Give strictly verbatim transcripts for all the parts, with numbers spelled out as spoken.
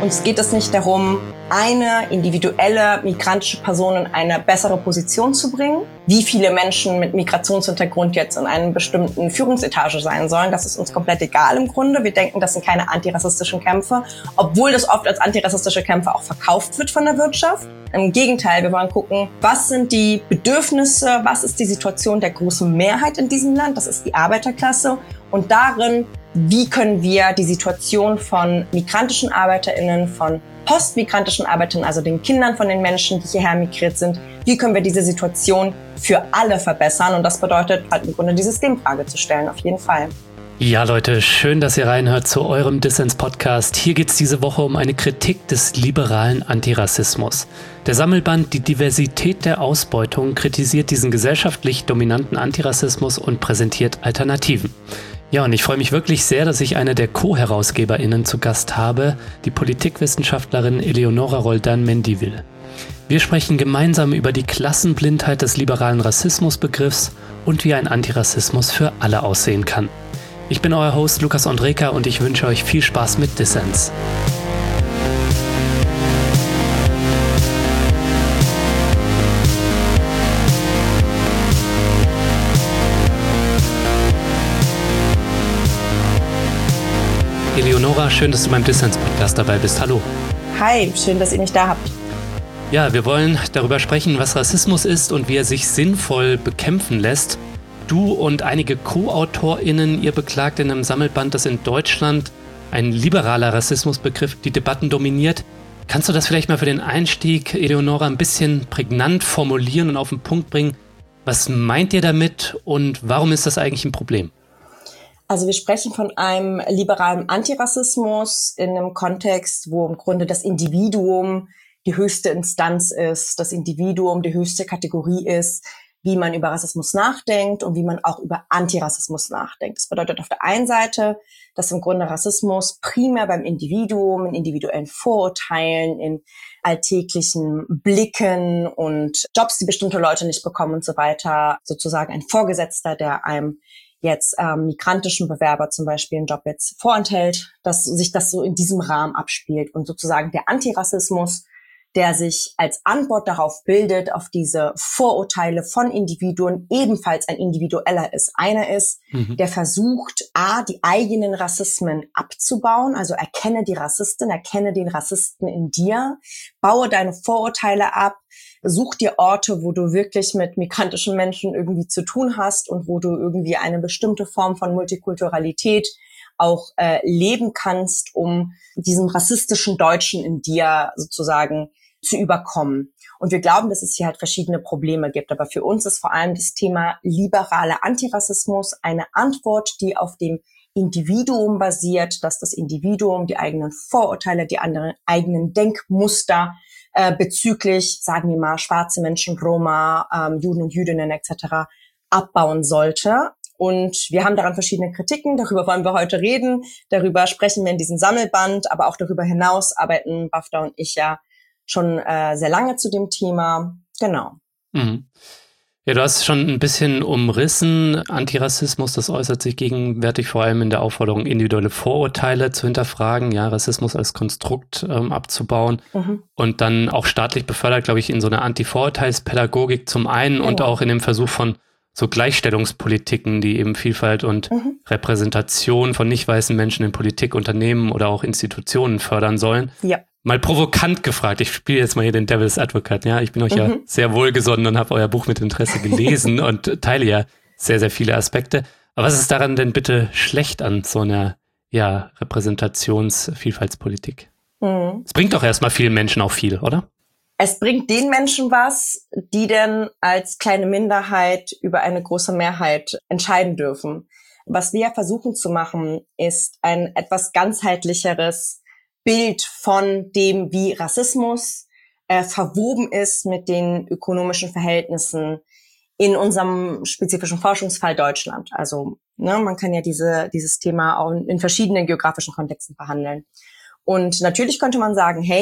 Uns geht es nicht darum, eine individuelle migrantische Person in eine bessere Position zu bringen. Wie viele Menschen mit Migrationshintergrund jetzt in einer bestimmten Führungsetage sein sollen, das ist uns komplett egal im Grunde. Wir denken, das sind keine antirassistischen Kämpfe, obwohl das oft als antirassistische Kämpfe auch verkauft wird von der Wirtschaft. Im Gegenteil, wir wollen gucken, was sind die Bedürfnisse, was ist die Situation der großen Mehrheit in diesem Land, das ist die Arbeiterklasse. Und darin, wie können wir die Situation von migrantischen ArbeiterInnen, von postmigrantischen Arbeitern, also den Kindern von den Menschen, die hierher migriert sind, wie können wir diese Situation für alle verbessern? Und das bedeutet halt im Grunde die Systemfrage zu stellen, auf jeden Fall. Ja, Leute, schön, dass ihr reinhört zu eurem Dissens-Podcast. Hier geht es diese Woche um eine Kritik des liberalen Antirassismus. Der Sammelband Die Diversität der Ausbeutung kritisiert diesen gesellschaftlich dominanten Antirassismus und präsentiert Alternativen. Ja, und ich freue mich wirklich sehr, dass ich eine der Co-HerausgeberInnen zu Gast habe, die Politikwissenschaftlerin Eleonora Roldan-Mendivil. Wir sprechen gemeinsam über die Klassenblindheit des liberalen Rassismusbegriffs und wie ein Antirassismus für alle aussehen kann. Ich bin euer Host Lukas Andreka und ich wünsche euch viel Spaß mit Dissens. Eleonora, schön, dass du beim Dissens-Podcast dabei bist. Hallo. Hi, schön, dass ihr mich da habt. Ja, wir wollen darüber sprechen, was Rassismus ist und wie er sich sinnvoll bekämpfen lässt. Du und einige Co-AutorInnen, ihr beklagt in einem Sammelband, dass in Deutschland ein liberaler Rassismusbegriff die Debatten dominiert. Kannst du das vielleicht mal für den Einstieg, Eleonora, ein bisschen prägnant formulieren und auf den Punkt bringen? Was meint ihr damit und warum ist das eigentlich ein Problem? Also wir sprechen von einem liberalen Antirassismus in einem Kontext, wo im Grunde das Individuum die höchste Instanz ist, das Individuum die höchste Kategorie ist, wie man über Rassismus nachdenkt und wie man auch über Antirassismus nachdenkt. Das bedeutet auf der einen Seite, dass im Grunde Rassismus primär beim Individuum, in individuellen Vorurteilen, in alltäglichen Blicken und Jobs, die bestimmte Leute nicht bekommen und so weiter, sozusagen ein Vorgesetzter, der einem jetzt ähm, migrantischen Bewerber zum Beispiel einen Job jetzt vorenthält, dass sich das so in diesem Rahmen abspielt und sozusagen der Antirassismus, der sich als Antwort darauf bildet, auf diese Vorurteile von Individuen, ebenfalls ein individueller ist. Einer ist, mhm. der versucht, a, die eigenen Rassismen abzubauen, also erkenne die Rassistin, erkenne den Rassisten in dir, baue deine Vorurteile ab, such dir Orte, wo du wirklich mit migrantischen Menschen irgendwie zu tun hast und wo du irgendwie eine bestimmte Form von Multikulturalität auch äh, leben kannst, um diesem rassistischen Deutschen in dir sozusagen zu überkommen. Und wir glauben, dass es hier halt verschiedene Probleme gibt. Aber für uns ist vor allem das Thema liberaler Antirassismus eine Antwort, die auf dem Individuum basiert, dass das Individuum die eigenen Vorurteile, die anderen eigenen Denkmuster äh, bezüglich, sagen wir mal, schwarze Menschen, Roma, ähm, Juden und Jüdinnen et cetera abbauen sollte. Und wir haben daran verschiedene Kritiken, darüber wollen wir heute reden, darüber sprechen wir in diesem Sammelband, aber auch darüber hinaus arbeiten Bafta und ich ja schon äh, sehr lange zu dem Thema. Genau. Mhm. Ja, du hast schon ein bisschen umrissen. Antirassismus, das äußert sich gegenwärtig vor allem in der Aufforderung, individuelle Vorurteile zu hinterfragen, ja, Rassismus als Konstrukt ähm, abzubauen mhm. und dann auch staatlich befördert, glaube ich, in so einer Anti-Vorurteilspädagogik zum einen genau. und auch in dem Versuch von so Gleichstellungspolitiken, die eben Vielfalt und mhm. Repräsentation von nicht weißen Menschen in Politik, Unternehmen oder auch Institutionen fördern sollen. Ja. Mal provokant gefragt, ich spiele jetzt mal hier den Devil's Advocate, ja, ich bin euch mhm. ja sehr wohlgesonnen und habe euer Buch mit Interesse gelesen und teile ja sehr, sehr viele Aspekte. Aber was ist daran denn bitte schlecht an so einer, ja, Repräsentations-Vielfaltspolitik? Mhm. Es bringt doch erstmal vielen Menschen auch viel, oder? Es bringt den Menschen was, die denn als kleine Minderheit über eine große Mehrheit entscheiden dürfen. Was wir versuchen zu machen, ist ein etwas ganzheitlicheres Bild von dem, wie Rassismus äh, verwoben ist mit den ökonomischen Verhältnissen in unserem spezifischen Forschungsfall Deutschland. Also ne, man kann ja diese dieses Thema auch in verschiedenen geografischen Kontexten behandeln. Und natürlich könnte man sagen, hey,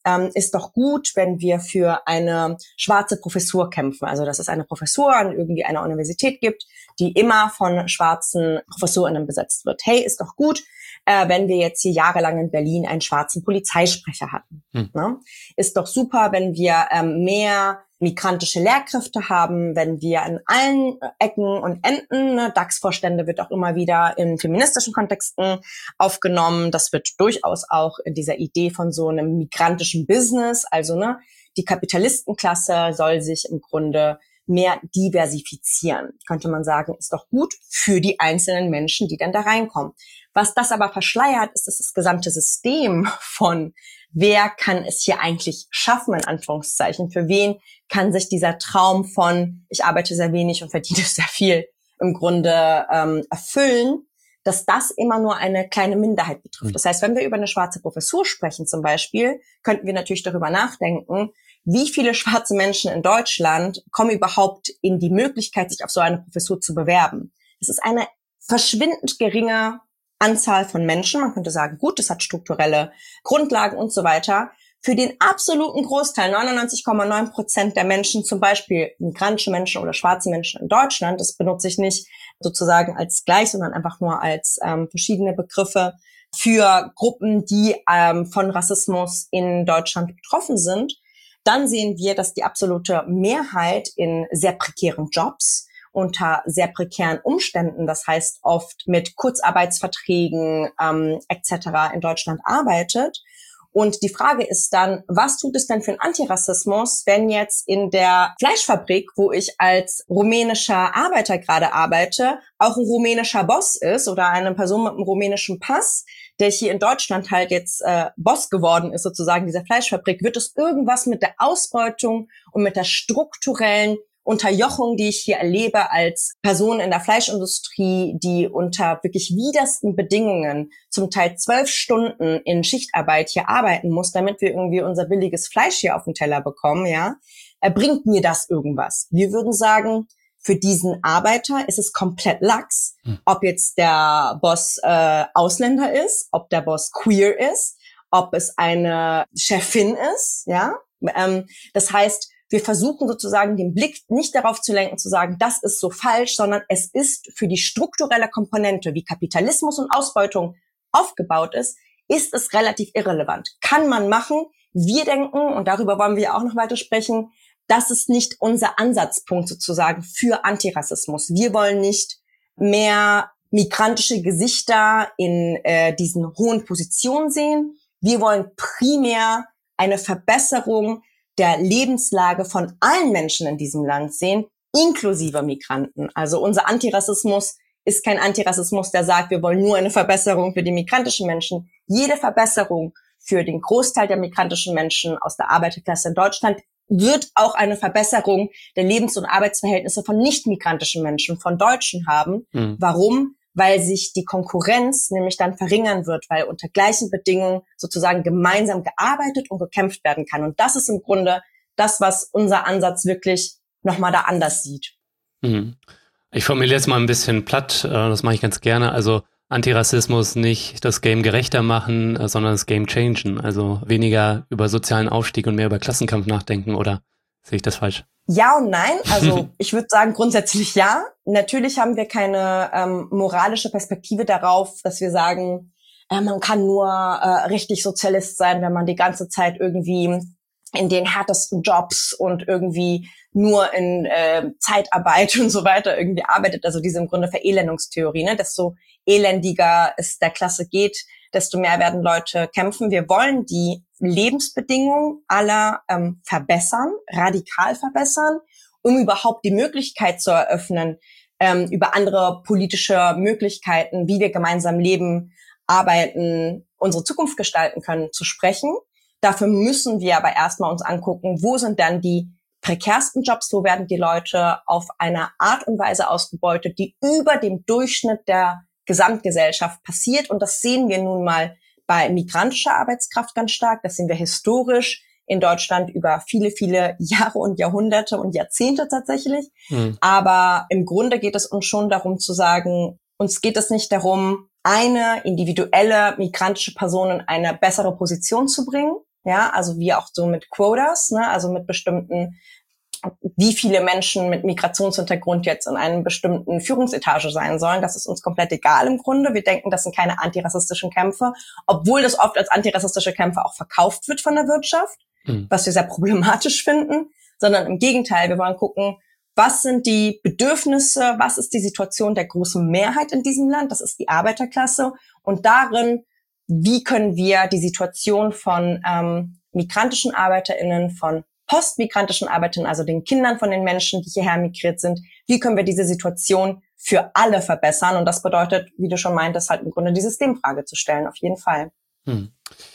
ähm, ist doch gut, wenn wir für eine schwarze Professur kämpfen. Also dass es eine Professur an irgendwie einer Universität gibt, die immer von schwarzen Professorinnen besetzt wird. Hey, ist doch gut, äh, wenn wir jetzt hier jahrelang in Berlin einen schwarzen Polizeisprecher hatten. Hm. Ne? Ist doch super, wenn wir ähm, mehr migrantische Lehrkräfte haben, wenn wir an allen Ecken und Enden, ne, D A X-Vorstände wird auch immer wieder in feministischen Kontexten aufgenommen. Das wird durchaus auch in dieser Idee von so einem migrantischen Business, also ne, die Kapitalistenklasse soll sich im Grunde mehr diversifizieren. Könnte man sagen, ist doch gut für die einzelnen Menschen, die dann da reinkommen. Was das aber verschleiert, ist, dass das gesamte System von wer kann es hier eigentlich schaffen, in Anführungszeichen, für wen kann sich dieser Traum von ich arbeite sehr wenig und verdiene sehr viel im Grunde ähm, erfüllen, dass das immer nur eine kleine Minderheit betrifft. Das heißt, wenn wir über eine schwarze Professur sprechen zum Beispiel, könnten wir natürlich darüber nachdenken, wie viele schwarze Menschen in Deutschland kommen überhaupt in die Möglichkeit, sich auf so eine Professur zu bewerben. Es ist eine verschwindend geringe Anzahl von Menschen. Man könnte sagen, gut, das hat strukturelle Grundlagen und so weiter. Für den absoluten Großteil, neunundneunzig Komma neun Prozent der Menschen, zum Beispiel migrantische Menschen oder schwarze Menschen in Deutschland, das benutze ich nicht sozusagen als gleich, sondern einfach nur als ähm, verschiedene Begriffe für Gruppen, die ähm, von Rassismus in Deutschland betroffen sind, dann sehen wir, dass die absolute Mehrheit in sehr prekären Jobs, unter sehr prekären Umständen, das heißt oft mit Kurzarbeitsverträgen ähm, et cetera in Deutschland arbeitet. Und die Frage ist dann, was tut es denn für einen Antirassismus, wenn jetzt in der Fleischfabrik, wo ich als rumänischer Arbeiter gerade arbeite, auch ein rumänischer Boss ist oder eine Person mit einem rumänischen Pass, der hier in Deutschland halt jetzt äh, Boss geworden ist, sozusagen dieser Fleischfabrik, wird es irgendwas mit der Ausbeutung und mit der strukturellen Unterjochung, die ich hier erlebe als Person in der Fleischindustrie, die unter wirklich widersten Bedingungen zum Teil zwölf Stunden in Schichtarbeit hier arbeiten muss, damit wir irgendwie unser billiges Fleisch hier auf den Teller bekommen, ja, bringt mir das irgendwas? Wir würden sagen, für diesen Arbeiter ist es komplett lax, hm. ob jetzt der Boss äh, Ausländer ist, ob der Boss queer ist, ob es eine Chefin ist, ja. Ähm, das heißt, wir versuchen sozusagen den Blick nicht darauf zu lenken, zu sagen, das ist so falsch, sondern es ist für die strukturelle Komponente, wie Kapitalismus und Ausbeutung aufgebaut ist, ist es relativ irrelevant. Kann man machen. Wir denken, und darüber wollen wir auch noch weiter sprechen, das ist nicht unser Ansatzpunkt sozusagen für Antirassismus. Wir wollen nicht mehr migrantische Gesichter in äh, diesen hohen Positionen sehen. Wir wollen primär eine Verbesserung der Lebenslage von allen Menschen in diesem Land sehen, inklusive Migranten. Also unser Antirassismus ist kein Antirassismus, der sagt, wir wollen nur eine Verbesserung für die migrantischen Menschen. Jede Verbesserung für den Großteil der migrantischen Menschen aus der Arbeiterklasse in Deutschland wird auch eine Verbesserung der Lebens- und Arbeitsverhältnisse von nicht-migrantischen Menschen, von Deutschen haben. Mhm. Warum? Weil sich die Konkurrenz nämlich dann verringern wird, weil unter gleichen Bedingungen sozusagen gemeinsam gearbeitet und gekämpft werden kann. Und das ist im Grunde das, was unser Ansatz wirklich nochmal da anders sieht. Mhm. Ich formuliere jetzt mal ein bisschen platt, das mache ich ganz gerne. Also Antirassismus nicht das Game gerechter machen, sondern das Game changen. Also weniger über sozialen Aufstieg und mehr über Klassenkampf nachdenken, oder sehe ich das falsch? Ja und nein. Also ich würde sagen grundsätzlich ja. Natürlich haben wir keine ähm, moralische Perspektive darauf, dass wir sagen, äh, man kann nur äh, richtig Sozialist sein, wenn man die ganze Zeit irgendwie in den härtesten Jobs und irgendwie nur in äh, Zeitarbeit und so weiter irgendwie arbeitet. Also diese im Grunde Verelendungstheorie, ne? Desto elendiger es der Klasse geht, desto mehr werden Leute kämpfen. Wir wollen die Lebensbedingungen aller ähm, verbessern, radikal verbessern, um überhaupt die Möglichkeit zu eröffnen, ähm, über andere politische Möglichkeiten, wie wir gemeinsam leben, arbeiten, unsere Zukunft gestalten können, zu sprechen. Dafür müssen wir aber erstmal uns angucken, wo sind dann die prekärsten Jobs, wo werden die Leute auf eine Art und Weise ausgebeutet, die über dem Durchschnitt der Gesamtgesellschaft passiert. Und das sehen wir nun mal bei migrantischer Arbeitskraft ganz stark. Das sehen wir historisch in Deutschland über viele, viele Jahre und Jahrhunderte und Jahrzehnte tatsächlich. Mhm. Aber im Grunde geht es uns schon darum zu sagen, uns geht es nicht darum, eine individuelle migrantische Person in eine bessere Position zu bringen, ja, also wie auch so mit Quotas, ne, also mit bestimmten, wie viele Menschen mit Migrationshintergrund jetzt in einer bestimmten Führungsetage sein sollen. Das ist uns komplett egal im Grunde. Wir denken, das sind keine antirassistischen Kämpfe, obwohl das oft als antirassistische Kämpfe auch verkauft wird von der Wirtschaft, mhm. was wir sehr problematisch finden, sondern im Gegenteil, wir wollen gucken, was sind die Bedürfnisse, was ist die Situation der großen Mehrheit in diesem Land, das ist die Arbeiterklasse, und darin, wie können wir die Situation von ähm, migrantischen ArbeiterInnen, von postmigrantischen Arbeitern, also den Kindern von den Menschen, die hierher migriert sind, wie können wir diese Situation für alle verbessern? Und das bedeutet, wie du schon meintest, halt im Grunde die Systemfrage zu stellen, auf jeden Fall. Hm.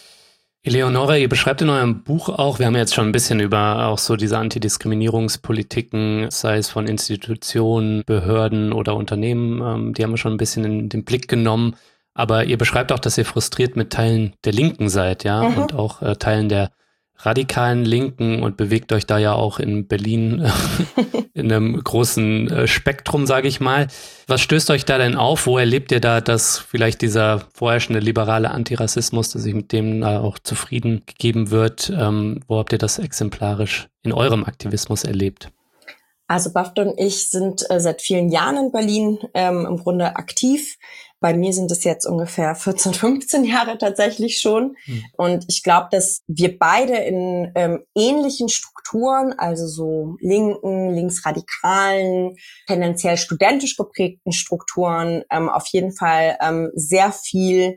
Eleonora, ihr beschreibt in eurem Buch auch, wir haben jetzt schon ein bisschen über auch so diese Antidiskriminierungspolitiken, sei es von Institutionen, Behörden oder Unternehmen, ähm, die haben wir schon ein bisschen in den Blick genommen. Aber ihr beschreibt auch, dass ihr frustriert mit Teilen der Linken seid, ja, mhm. und auch äh, Teilen der radikalen Linken und bewegt euch da ja auch in Berlin in einem großen äh, Spektrum, sage ich mal. Was stößt euch da denn auf? Wo erlebt ihr da, dass vielleicht dieser vorherrschende liberale Antirassismus, dass sich mit dem äh, auch zufrieden gegeben wird? Ähm, wo habt ihr das exemplarisch in eurem Aktivismus erlebt? Also Bafta und ich sind äh, seit vielen Jahren in Berlin ähm, im Grunde aktiv. Bei mir sind es jetzt ungefähr vierzehn, fünfzehn Jahre tatsächlich schon. Mhm. Und ich glaube, dass wir beide in ähm, ähnlichen Strukturen, also so linken, linksradikalen, tendenziell studentisch geprägten Strukturen, ähm, auf jeden Fall ähm, sehr viel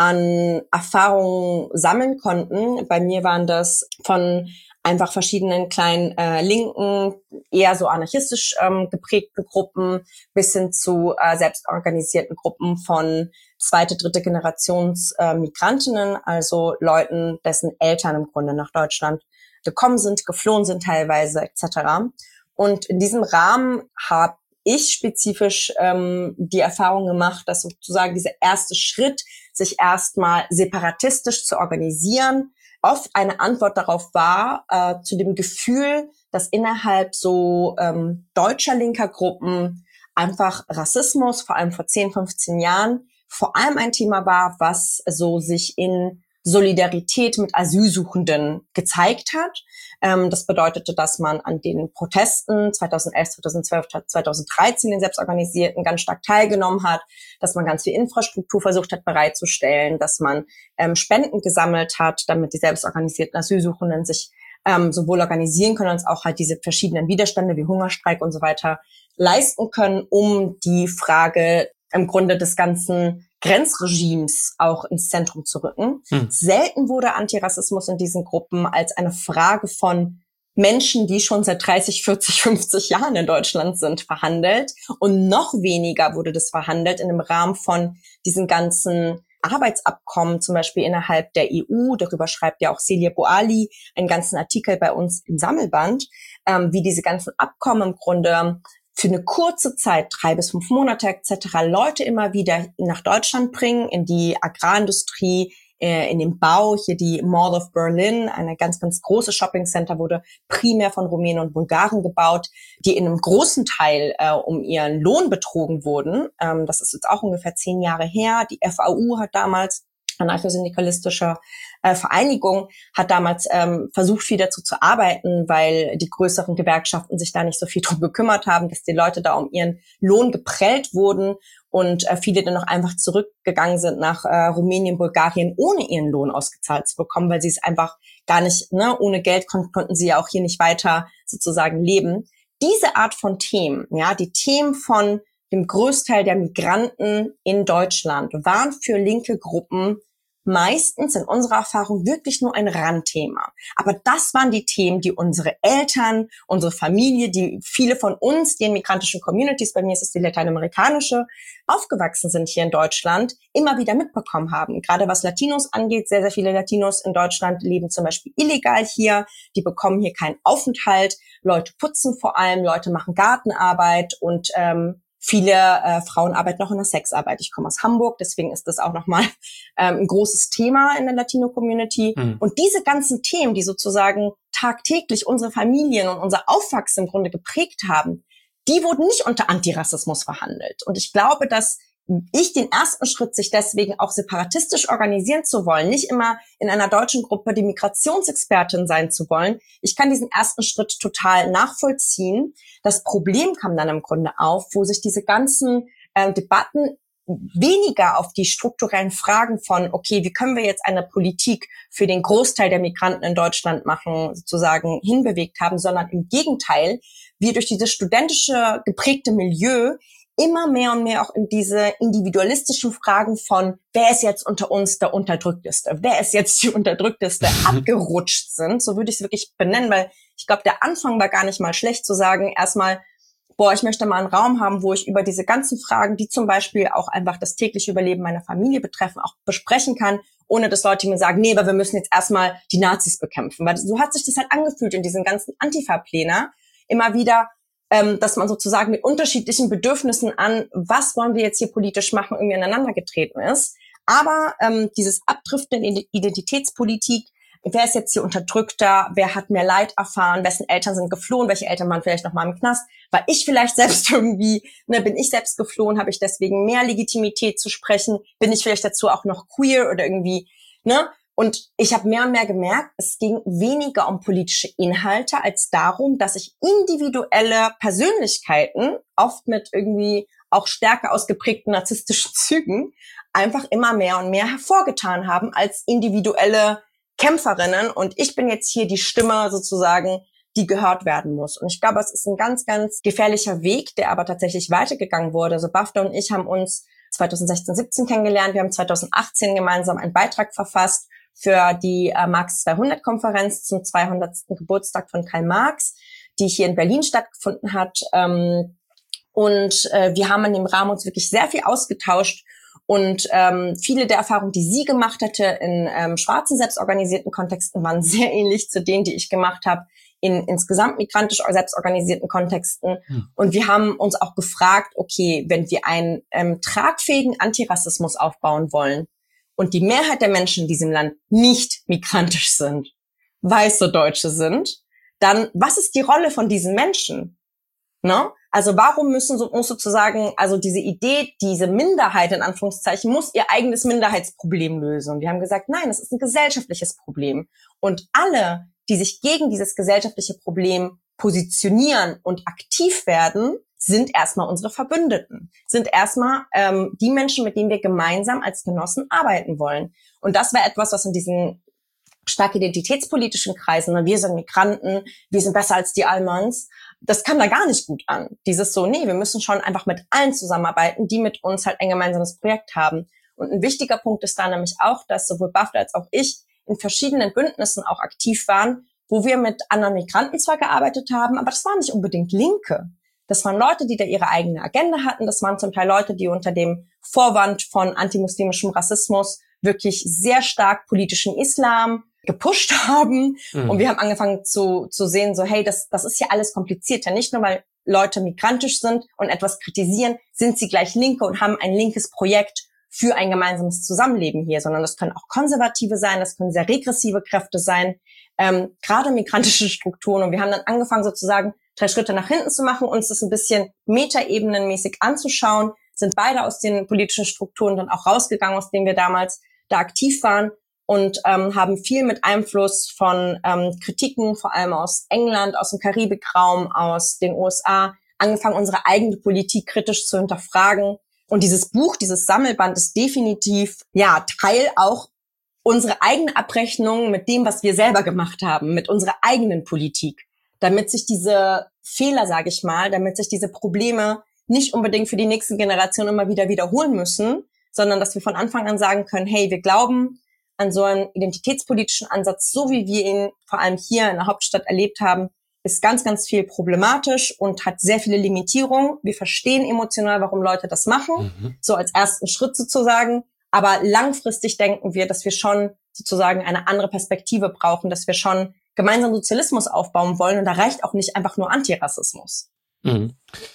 an Erfahrungen sammeln konnten. Bei mir waren das von einfach verschiedenen kleinen äh, linken, eher so anarchistisch ähm, geprägten Gruppen bis hin zu äh, selbstorganisierten Gruppen von zweite, dritte Generations äh, Migrantinnen, also Leuten, dessen Eltern im Grunde nach Deutschland gekommen sind, geflohen sind teilweise et cetera. Und in diesem Rahmen habe ich spezifisch ähm, die Erfahrung gemacht, dass sozusagen dieser erste Schritt, sich erstmal separatistisch zu organisieren, oft eine Antwort darauf war, äh, zu dem Gefühl, dass innerhalb so ähm, deutscher linker Gruppen einfach Rassismus, vor allem vor zehn, fünfzehn Jahren, vor allem ein Thema war, was so sich in Solidarität mit Asylsuchenden gezeigt hat. Ähm, das bedeutete, dass man an den Protesten zweitausendelf, zweitausendzwölf, zweitausenddreizehn, den selbstorganisierten, ganz stark teilgenommen hat, dass man ganz viel Infrastruktur versucht hat bereitzustellen, dass man ähm, Spenden gesammelt hat, damit die selbstorganisierten Asylsuchenden sich ähm, sowohl organisieren können, als auch halt diese verschiedenen Widerstände wie Hungerstreik und so weiter leisten können, um die Frage im Grunde des ganzen Grenzregimes auch ins Zentrum zu rücken. Hm. Selten wurde Antirassismus in diesen Gruppen als eine Frage von Menschen, die schon seit dreißig, vierzig, fünfzig Jahren in Deutschland sind, verhandelt. Und noch weniger wurde das verhandelt in dem Rahmen von diesen ganzen Arbeitsabkommen, zum Beispiel innerhalb der E U. Darüber schreibt ja auch Celia Boali einen ganzen Artikel bei uns im Sammelband, ähm, wie diese ganzen Abkommen im Grunde für eine kurze Zeit, drei bis fünf Monate et cetera, Leute immer wieder nach Deutschland bringen, in die Agrarindustrie, äh, in den Bau. Hier die Mall of Berlin, eine ganz, ganz große Shoppingcenter, wurde primär von Rumänen und Bulgaren gebaut, die in einem großen Teil äh, um ihren Lohn betrogen wurden. Ähm, das ist jetzt auch ungefähr zehn Jahre her. Die F A U hat damals, anarchosyndikalistische äh, Vereinigung, hat damals ähm, versucht, viel dazu zu arbeiten, weil die größeren Gewerkschaften sich da nicht so viel drum gekümmert haben, dass die Leute da um ihren Lohn geprellt wurden und äh, viele dann noch einfach zurückgegangen sind nach äh, Rumänien, Bulgarien, ohne ihren Lohn ausgezahlt zu bekommen, weil sie es einfach gar nicht, ne, ohne Geld kon- konnten sie ja auch hier nicht weiter sozusagen leben. Diese Art von Themen, ja, die Themen von dem Großteil der Migranten in Deutschland waren für linke Gruppen meistens in unserer Erfahrung wirklich nur ein Randthema. Aber das waren die Themen, die unsere Eltern, unsere Familie, die viele von uns, die in migrantischen Communities, bei mir ist es die lateinamerikanische, aufgewachsen sind hier in Deutschland, immer wieder mitbekommen haben. Gerade was Latinos angeht, sehr, sehr viele Latinos in Deutschland leben zum Beispiel illegal hier, die bekommen hier keinen Aufenthalt, Leute putzen vor allem, Leute machen Gartenarbeit und ähm, Viele äh, Frauen arbeiten noch in der Sexarbeit. Ich komme aus Hamburg, deswegen ist das auch nochmal ähm, ein großes Thema in der Latino-Community. Mhm. Und diese ganzen Themen, die sozusagen tagtäglich unsere Familien und unser Aufwachsen im Grunde geprägt haben, die wurden nicht unter Antirassismus verhandelt. Und ich glaube, dass ich den ersten Schritt, sich deswegen auch separatistisch organisieren zu wollen, nicht immer in einer deutschen Gruppe die Migrationsexpertin sein zu wollen. Ich kann diesen ersten Schritt total nachvollziehen. Das Problem kam dann im Grunde auf, wo sich diese ganzen äh, Debatten weniger auf die strukturellen Fragen von, okay, wie können wir jetzt eine Politik für den Großteil der Migranten in Deutschland machen, sozusagen hinbewegt haben, sondern im Gegenteil, wir durch dieses studentische geprägte Milieu immer mehr und mehr auch in diese individualistischen Fragen von, wer ist jetzt unter uns der Unterdrückteste, wer ist jetzt die Unterdrückteste, abgerutscht sind. So würde ich es wirklich benennen, weil ich glaube, der Anfang war gar nicht mal schlecht zu sagen, erstmal, boah, ich möchte mal einen Raum haben, wo ich über diese ganzen Fragen, die zum Beispiel auch einfach das tägliche Überleben meiner Familie betreffen, auch besprechen kann, ohne dass Leute mir sagen, nee, aber wir müssen jetzt erstmal die Nazis bekämpfen. Weil so hat sich das halt angefühlt in diesen ganzen Antifa-Plänen. Immer wieder, ähm, dass man sozusagen mit unterschiedlichen Bedürfnissen an, was wollen wir jetzt hier politisch machen, irgendwie aneinander getreten ist. Aber ähm, dieses Abdriften in Identitätspolitik, wer ist jetzt hier Unterdrückter, wer hat mehr Leid erfahren, wessen Eltern sind geflohen, welche Eltern waren vielleicht noch mal im Knast, war ich vielleicht selbst irgendwie, ne, bin ich selbst geflohen, habe ich deswegen mehr Legitimität zu sprechen, bin ich vielleicht dazu auch noch queer oder irgendwie, ne? Und ich habe mehr und mehr gemerkt, es ging weniger um politische Inhalte als darum, dass sich individuelle Persönlichkeiten, oft mit irgendwie auch stärker ausgeprägten narzisstischen Zügen, einfach immer mehr und mehr hervorgetan haben als individuelle Kämpferinnen. Und ich bin jetzt hier die Stimme sozusagen, die gehört werden muss. Und ich glaube, es ist ein ganz, ganz gefährlicher Weg, der aber tatsächlich weitergegangen wurde. Also Bafta und ich haben uns zwanzig sechzehn siebzehn kennengelernt. Wir haben zwanzig achtzehn gemeinsam einen Beitrag verfasst für die äh, Marx zweihundert-Konferenz zum zweihundertsten Geburtstag von Karl Marx, die hier in Berlin stattgefunden hat. Ähm, und äh, wir haben in dem Rahmen uns wirklich sehr viel ausgetauscht. Und ähm, viele der Erfahrungen, die sie gemacht hatte in ähm, schwarzen, selbstorganisierten Kontexten, waren sehr ähnlich zu denen, die ich gemacht habe in insgesamt migrantisch selbstorganisierten Kontexten. Hm. Und wir haben uns auch gefragt, okay, wenn wir einen ähm, tragfähigen Antirassismus aufbauen wollen und die Mehrheit der Menschen in diesem Land nicht migrantisch sind, weiße Deutsche sind, dann was ist die Rolle von diesen Menschen? Ne? Also warum müssen so, muss sozusagen, also diese Idee, diese Minderheit in Anführungszeichen, muss ihr eigenes Minderheitsproblem lösen. Und wir haben gesagt, nein, das ist ein gesellschaftliches Problem. Und alle, die sich gegen dieses gesellschaftliche Problem positionieren und aktiv werden, sind erstmal unsere Verbündeten, sind erstmal ähm, die Menschen, mit denen wir gemeinsam als Genossen arbeiten wollen. Und das war etwas, was in diesen stark identitätspolitischen Kreisen, ne, wir sind Migranten, wir sind besser als die Almans, das kam da gar nicht gut an. Dieses so, nee, wir müssen schon einfach mit allen zusammenarbeiten, die mit uns halt ein gemeinsames Projekt haben. Und ein wichtiger Punkt ist da nämlich auch, dass sowohl Bafta als auch ich in verschiedenen Bündnissen auch aktiv waren, wo wir mit anderen Migranten zwar gearbeitet haben, aber das waren nicht unbedingt Linke. Das waren Leute, die da ihre eigene Agenda hatten. Das waren zum Teil Leute, die unter dem Vorwand von antimuslimischem Rassismus wirklich sehr stark politischen Islam gepusht haben. Mhm. Und wir haben angefangen zu zu sehen, so hey, das das ist ja alles komplizierter. Nicht nur, weil Leute migrantisch sind und etwas kritisieren, sind sie gleich Linke und haben ein linkes Projekt für ein gemeinsames Zusammenleben hier, sondern das können auch Konservative sein, das können sehr regressive Kräfte sein, ähm, gerade migrantische Strukturen. Und wir haben dann angefangen sozusagen drei Schritte nach hinten zu machen, uns das ein bisschen metaebenenmäßig anzuschauen, sind beide aus den politischen Strukturen dann auch rausgegangen, aus denen wir damals da aktiv waren und ähm, haben viel mit Einfluss von ähm, Kritiken, vor allem aus England, aus dem Karibikraum, aus den U S A, angefangen, unsere eigene Politik kritisch zu hinterfragen. Und dieses Buch, dieses Sammelband ist definitiv ja Teil auch unsere eigene Abrechnung mit dem, was wir selber gemacht haben, mit unserer eigenen Politik, damit sich diese Fehler, sage ich mal, damit sich diese Probleme nicht unbedingt für die nächste Generation immer wieder wiederholen müssen, sondern dass wir von Anfang an sagen können, hey, wir glauben an so einen identitätspolitischen Ansatz, so wie wir ihn vor allem hier in der Hauptstadt erlebt haben, ist ganz, ganz viel problematisch und hat sehr viele Limitierungen. Wir verstehen emotional, warum Leute das machen, mhm. so als ersten Schritt sozusagen. Aber langfristig denken wir, dass wir schon sozusagen eine andere Perspektive brauchen, dass wir schon gemeinsam Sozialismus aufbauen wollen. Und da reicht auch nicht einfach nur Antirassismus. Mhm.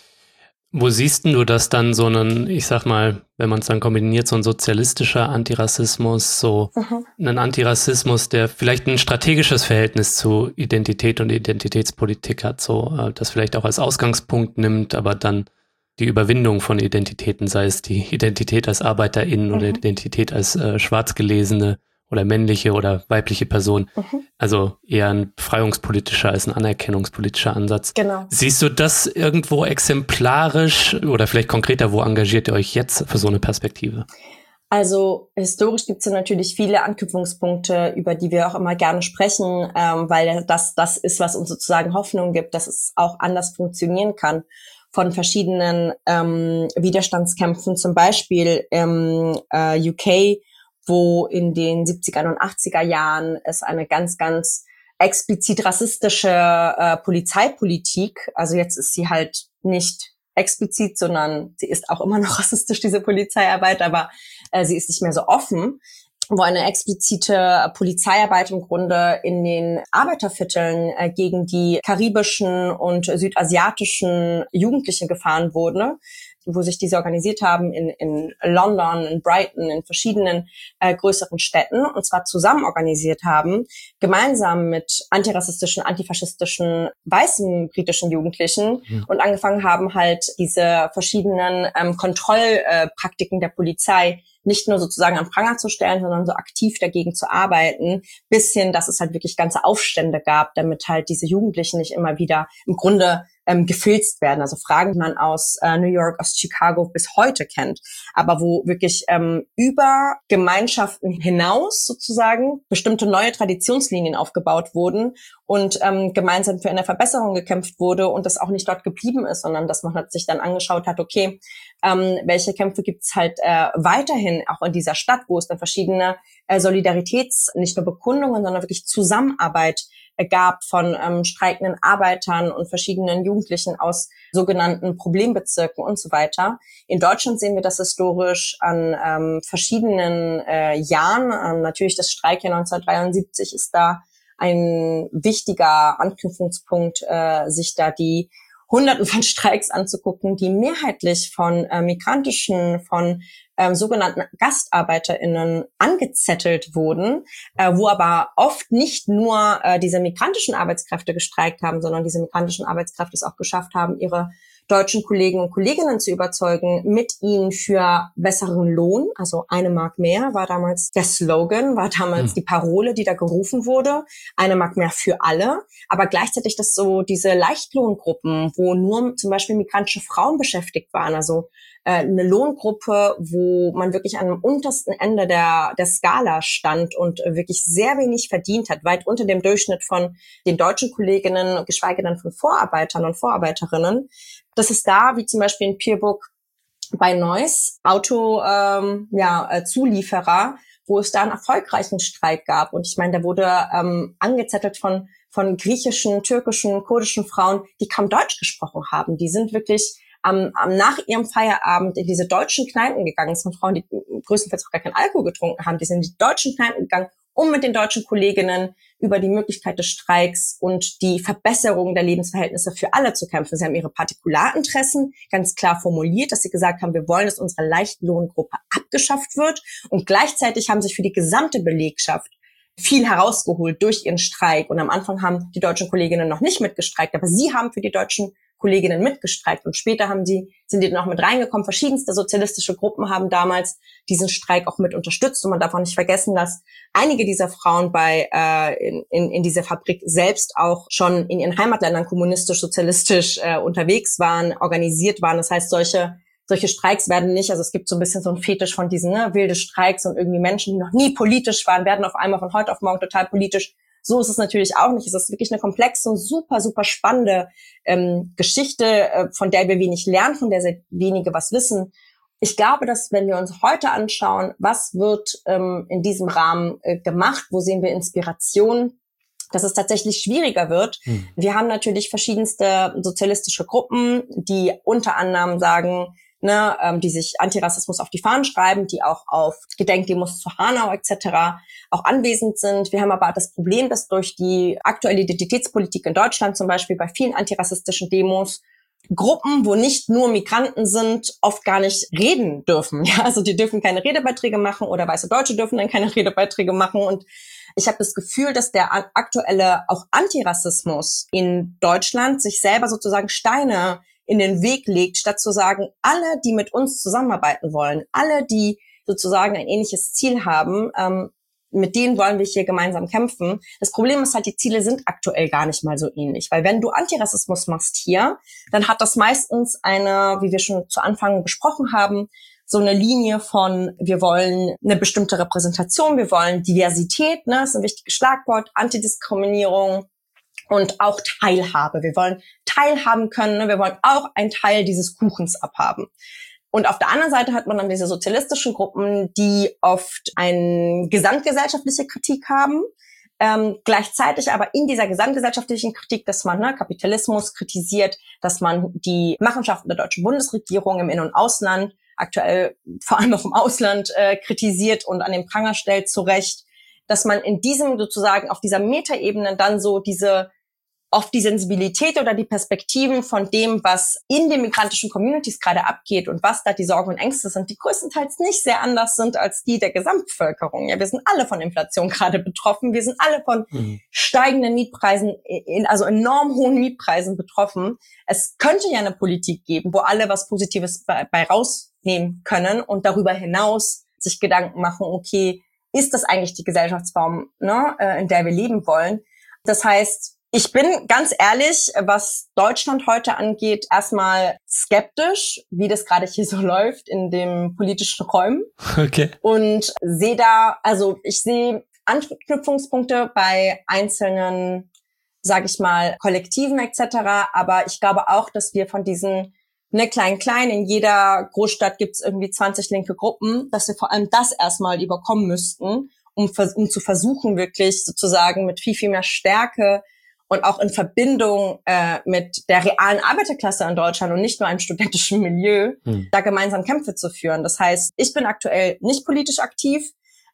Wo siehst du das dann so einen, ich sag mal, wenn man es dann kombiniert, so ein sozialistischer Antirassismus, so mhm. einen Antirassismus, der vielleicht ein strategisches Verhältnis zu Identität und Identitätspolitik hat, so das vielleicht auch als Ausgangspunkt nimmt, aber dann die Überwindung von Identitäten, sei es die Identität als ArbeiterInnen mhm. oder Identität als äh, schwarzgelesene oder männliche oder weibliche Person. Mhm. Also eher ein befreiungspolitischer als ein anerkennungspolitischer Ansatz. Genau. Siehst du das irgendwo exemplarisch oder vielleicht konkreter, wo engagiert ihr euch jetzt für so eine Perspektive? Also historisch gibt es ja natürlich viele Anknüpfungspunkte, über die wir auch immer gerne sprechen, ähm, weil das das ist, was uns sozusagen Hoffnung gibt, dass es auch anders funktionieren kann. Von verschiedenen ähm, Widerstandskämpfen, zum Beispiel im äh, U K, wo in den siebziger und achtziger Jahren es eine ganz, ganz explizit rassistische äh, Polizeipolitik, also jetzt ist sie halt nicht explizit, sondern sie ist auch immer noch rassistisch, diese Polizeiarbeit, aber äh, sie ist nicht mehr so offen, wo eine explizite Polizeiarbeit im Grunde in den Arbeitervierteln äh, gegen die karibischen und südasiatischen Jugendlichen gefahren wurde, wo sich diese organisiert haben in, in London, in Brighton, in verschiedenen äh, größeren Städten, und zwar zusammen organisiert haben, gemeinsam mit antirassistischen, antifaschistischen, weißen britischen Jugendlichen mhm. und angefangen haben, halt diese verschiedenen ähm, Kontrollpraktiken äh, der Polizei nicht nur sozusagen an Pranger zu stellen, sondern so aktiv dagegen zu arbeiten, bis hin, dass es halt wirklich ganze Aufstände gab, damit halt diese Jugendlichen nicht immer wieder im Grunde ähm, gefilzt werden. Also Fragen, die man aus äh, New York, aus Chicago bis heute kennt, aber wo wirklich ähm, über Gemeinschaften hinaus sozusagen bestimmte neue Traditionslinien aufgebaut wurden und ähm, gemeinsam für eine Verbesserung gekämpft wurde und das auch nicht dort geblieben ist, sondern dass man halt sich dann angeschaut hat, okay, ähm, welche Kämpfe gibt's halt äh, weiterhin auch in dieser Stadt, wo es dann verschiedene äh, Solidaritäts-, nicht nur Bekundungen, sondern wirklich Zusammenarbeit äh, gab von ähm, streikenden Arbeitern und verschiedenen Jugendlichen aus sogenannten Problembezirken und so weiter. In Deutschland sehen wir das historisch an ähm, verschiedenen äh, Jahren. Ähm, natürlich das Streikjahr neunzehnhundertdreiundsiebzig ist da ein wichtiger Anknüpfungspunkt, äh, sich da die Hunderten von Streiks anzugucken, die mehrheitlich von äh, migrantischen, von ähm, sogenannten GastarbeiterInnen angezettelt wurden, äh, wo aber oft nicht nur äh, diese migrantischen Arbeitskräfte gestreikt haben, sondern diese migrantischen Arbeitskräfte es auch geschafft haben, ihre deutschen Kollegen und Kolleginnen zu überzeugen, mit ihnen für besseren Lohn, also eine Mark mehr war damals der Slogan, war damals mhm. die Parole, die da gerufen wurde, eine Mark mehr für alle, aber gleichzeitig das so diese Leichtlohngruppen, wo nur zum Beispiel migrantische Frauen beschäftigt waren, also äh, eine Lohngruppe, wo man wirklich an dem untersten Ende der der Skala stand und äh, wirklich sehr wenig verdient hat, weit unter dem Durchschnitt von den deutschen Kolleginnen, geschweige denn von Vorarbeitern und Vorarbeiterinnen. Das ist da, wie zum Beispiel in Pierburg bei Neuss, Auto, ähm, ja, äh, Zulieferer, wo es da einen erfolgreichen Streik gab. Und ich meine, der wurde ähm, angezettelt von von griechischen, türkischen, kurdischen Frauen, die kaum Deutsch gesprochen haben. Die sind wirklich am, am nach ihrem Feierabend in diese deutschen Kneipen gegangen. Das sind Frauen, die größtenteils auch gar keinen Alkohol getrunken haben. Die sind in die deutschen Kneipen gegangen, um mit den deutschen Kolleginnen über die Möglichkeit des Streiks und die Verbesserung der Lebensverhältnisse für alle zu kämpfen. Sie haben ihre Partikularinteressen ganz klar formuliert, dass sie gesagt haben, wir wollen, dass unsere Leichtlohngruppe abgeschafft wird. Und gleichzeitig haben sich für die gesamte Belegschaft viel herausgeholt durch ihren Streik. Und am Anfang haben die deutschen Kolleginnen noch nicht mitgestreikt, aber sie haben für die deutschen Kolleginnen mitgestreikt. Und später haben die, sind die noch mit reingekommen. Verschiedenste sozialistische Gruppen haben damals diesen Streik auch mit unterstützt. Und man darf auch nicht vergessen, dass einige dieser Frauen bei äh, in, in, in dieser Fabrik selbst auch schon in ihren Heimatländern kommunistisch, sozialistisch äh, unterwegs waren, organisiert waren. Das heißt, solche solche Streiks werden nicht, also es gibt so ein bisschen so ein Fetisch von diesen ne, wilde Streiks und irgendwie Menschen, die noch nie politisch waren, werden auf einmal von heute auf morgen total politisch. So ist es natürlich auch nicht. Es ist wirklich eine komplexe und super, super spannende ähm, Geschichte, äh, von der wir wenig lernen, von der sehr wenige was wissen. Ich glaube, dass wenn wir uns heute anschauen, was wird ähm, in diesem Rahmen äh, gemacht, wo sehen wir Inspiration, dass es tatsächlich schwieriger wird. Hm. Wir haben natürlich verschiedenste sozialistische Gruppen, die unter anderem sagen, ne, ähm, die sich Antirassismus auf die Fahnen schreiben, die auch auf Gedenkdemos zu Hanau et cetera auch anwesend sind. Wir haben aber das Problem, dass durch die aktuelle Identitätspolitik in Deutschland zum Beispiel bei vielen antirassistischen Demos Gruppen, wo nicht nur Migranten sind, oft gar nicht reden dürfen. Ja, also die dürfen keine Redebeiträge machen oder weiße Deutsche dürfen dann keine Redebeiträge machen. Und ich habe das Gefühl, dass der aktuelle auch Antirassismus in Deutschland sich selber sozusagen Steine in den Weg legt, statt zu sagen, alle, die mit uns zusammenarbeiten wollen, alle, die sozusagen ein ähnliches Ziel haben, ähm, mit denen wollen wir hier gemeinsam kämpfen. Das Problem ist halt, die Ziele sind aktuell gar nicht mal so ähnlich. Weil wenn du Antirassismus machst hier, dann hat das meistens eine, wie wir schon zu Anfang besprochen haben, so eine Linie von, wir wollen eine bestimmte Repräsentation, wir wollen Diversität, ne, ist ein wichtiges Schlagwort, Antidiskriminierung und auch Teilhabe. Wir wollen teilhaben können, ne, wir wollen auch einen Teil dieses Kuchens abhaben. Und auf der anderen Seite hat man dann diese sozialistischen Gruppen, die oft eine gesamtgesellschaftliche Kritik haben, ähm, gleichzeitig aber in dieser gesamtgesellschaftlichen Kritik, dass man ne, Kapitalismus kritisiert, dass man die Machenschaften der deutschen Bundesregierung im In- und Ausland, aktuell vor allem auch im Ausland, äh, kritisiert und an den Pranger stellt, zu Recht, dass man in diesem sozusagen auf dieser Metaebene dann so diese oft die Sensibilität oder die Perspektiven von dem, was in den migrantischen Communities gerade abgeht und was da die Sorgen und Ängste sind, die größtenteils nicht sehr anders sind als die der Gesamtbevölkerung. Ja, wir sind alle von Inflation gerade betroffen. Wir sind alle von mhm. steigenden Mietpreisen, in, also enorm hohen Mietpreisen betroffen. Es könnte ja eine Politik geben, wo alle was Positives bei, bei rausnehmen können und darüber hinaus sich Gedanken machen, okay, ist das eigentlich die Gesellschaftsform, ne, in der wir leben wollen? Das heißt, ich bin ganz ehrlich, was Deutschland heute angeht, erstmal skeptisch, wie das gerade hier so läuft in den politischen Räumen. Okay. Und sehe da, also ich sehe Anknüpfungspunkte bei einzelnen, sage ich mal, Kollektiven et cetera. Aber ich glaube auch, dass wir von diesen ne klein klein in jeder Großstadt gibt's irgendwie zwanzig linke Gruppen, dass wir vor allem das erstmal überkommen müssten, um, um zu versuchen, wirklich sozusagen mit viel viel mehr Stärke und auch in Verbindung äh, mit der realen Arbeiterklasse in Deutschland und nicht nur einem studentischen Milieu, hm. da gemeinsam Kämpfe zu führen. Das heißt, ich bin aktuell nicht politisch aktiv,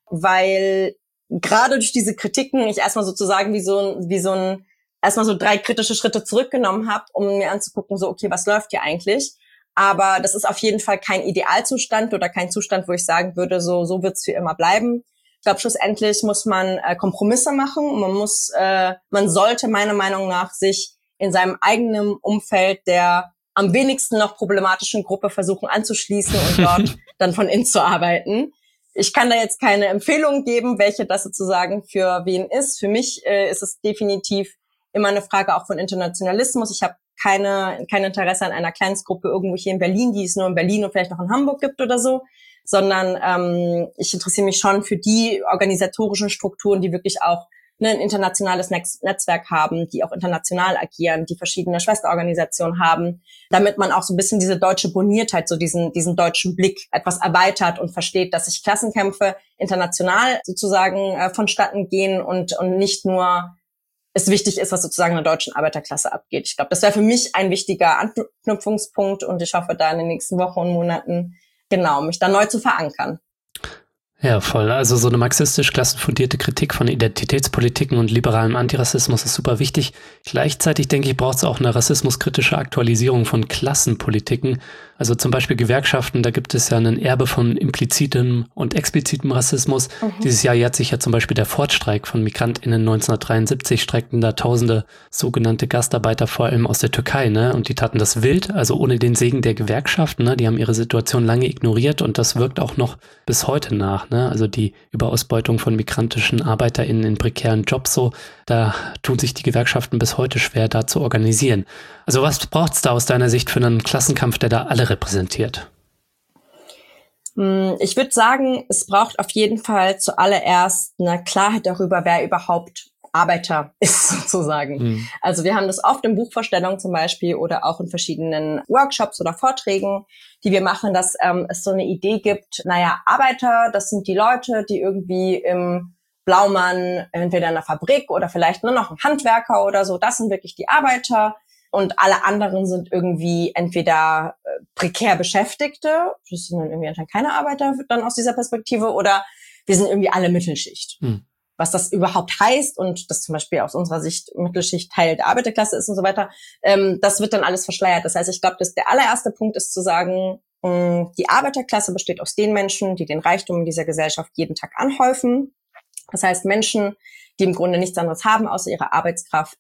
weil gerade durch diese Kritiken ich erstmal sozusagen wie so ein, wie so ein, erstmal so drei kritische Schritte zurückgenommen habe, um mir anzugucken, so okay, was läuft hier eigentlich? Aber das ist auf jeden Fall kein Idealzustand oder kein Zustand, wo ich sagen würde, so so wird's für immer bleiben. Ich glaube, schlussendlich muss man äh, Kompromisse machen und man muss, äh, man sollte meiner Meinung nach sich in seinem eigenen Umfeld der am wenigsten noch problematischen Gruppe versuchen anzuschließen und dort dann von innen zu arbeiten. Ich kann da jetzt keine Empfehlung geben, welche das sozusagen für wen ist. Für mich äh, ist es definitiv immer eine Frage auch von Internationalismus. Ich habe keine kein Interesse an einer Kleinstgruppe irgendwo hier in Berlin, die es nur in Berlin und vielleicht noch in Hamburg gibt oder so, sondern ähm, ich interessiere mich schon für die organisatorischen Strukturen, die wirklich auch ne, ein internationales Netz- Netzwerk haben, die auch international agieren, die verschiedene Schwesterorganisationen haben, damit man auch so ein bisschen diese deutsche Boniertheit, so diesen diesen deutschen Blick etwas erweitert und versteht, dass sich Klassenkämpfe international sozusagen äh, vonstatten gehen und und nicht nur es wichtig ist, was sozusagen in der deutschen Arbeiterklasse abgeht. Ich glaube, das wäre für mich ein wichtiger Anknüpfungspunkt und ich hoffe, da in den nächsten Wochen und Monaten genau, mich da neu zu verankern. Ja, voll. Also so eine marxistisch klassenfundierte Kritik von Identitätspolitiken und liberalem Antirassismus ist super wichtig. Gleichzeitig denke ich, braucht es auch eine rassismuskritische Aktualisierung von Klassenpolitiken. Also zum Beispiel Gewerkschaften, da gibt es ja einen Erbe von implizitem und explizitem Rassismus. Mhm. Dieses Jahr jährt sich ja zum Beispiel der Fortstreik von MigrantInnen neunzehnhundertdreiundsiebzig, streikten da tausende sogenannte Gastarbeiter vor allem aus der Türkei, ne? Und die taten das wild, also ohne den Segen der Gewerkschaften, ne? Die haben ihre Situation lange ignoriert und das wirkt auch noch bis heute nach, ne? Also die Überausbeutung von migrantischen ArbeiterInnen in prekären Jobs so, da tun sich die Gewerkschaften bis heute schwer, da zu organisieren. Also was braucht es da aus deiner Sicht für einen Klassenkampf, der da alle repräsentiert? Ich würde sagen, es braucht auf jeden Fall zuallererst eine Klarheit darüber, wer überhaupt Arbeiter ist sozusagen. Mhm. Also wir haben das oft in Buchvorstellungen zum Beispiel oder auch in verschiedenen Workshops oder Vorträgen, die wir machen, dass ähm, es so eine Idee gibt, naja, Arbeiter, das sind die Leute, die irgendwie im Blaumann entweder in einer Fabrik oder vielleicht nur noch ein Handwerker oder so, das sind wirklich die Arbeiter. Und alle anderen sind irgendwie entweder äh, prekär Beschäftigte, das sind dann irgendwie anscheinend keine Arbeiter dann aus dieser Perspektive, oder wir sind irgendwie alle Mittelschicht. Hm. Was das überhaupt heißt und das zum Beispiel aus unserer Sicht Mittelschicht Teil der Arbeiterklasse ist und so weiter, ähm, das wird dann alles verschleiert. Das heißt, ich glaube, dass der allererste Punkt ist zu sagen, mh, die Arbeiterklasse besteht aus den Menschen, die den Reichtum in dieser Gesellschaft jeden Tag anhäufen. Das heißt, Menschen, die im Grunde nichts anderes haben außer ihre Arbeitskraft,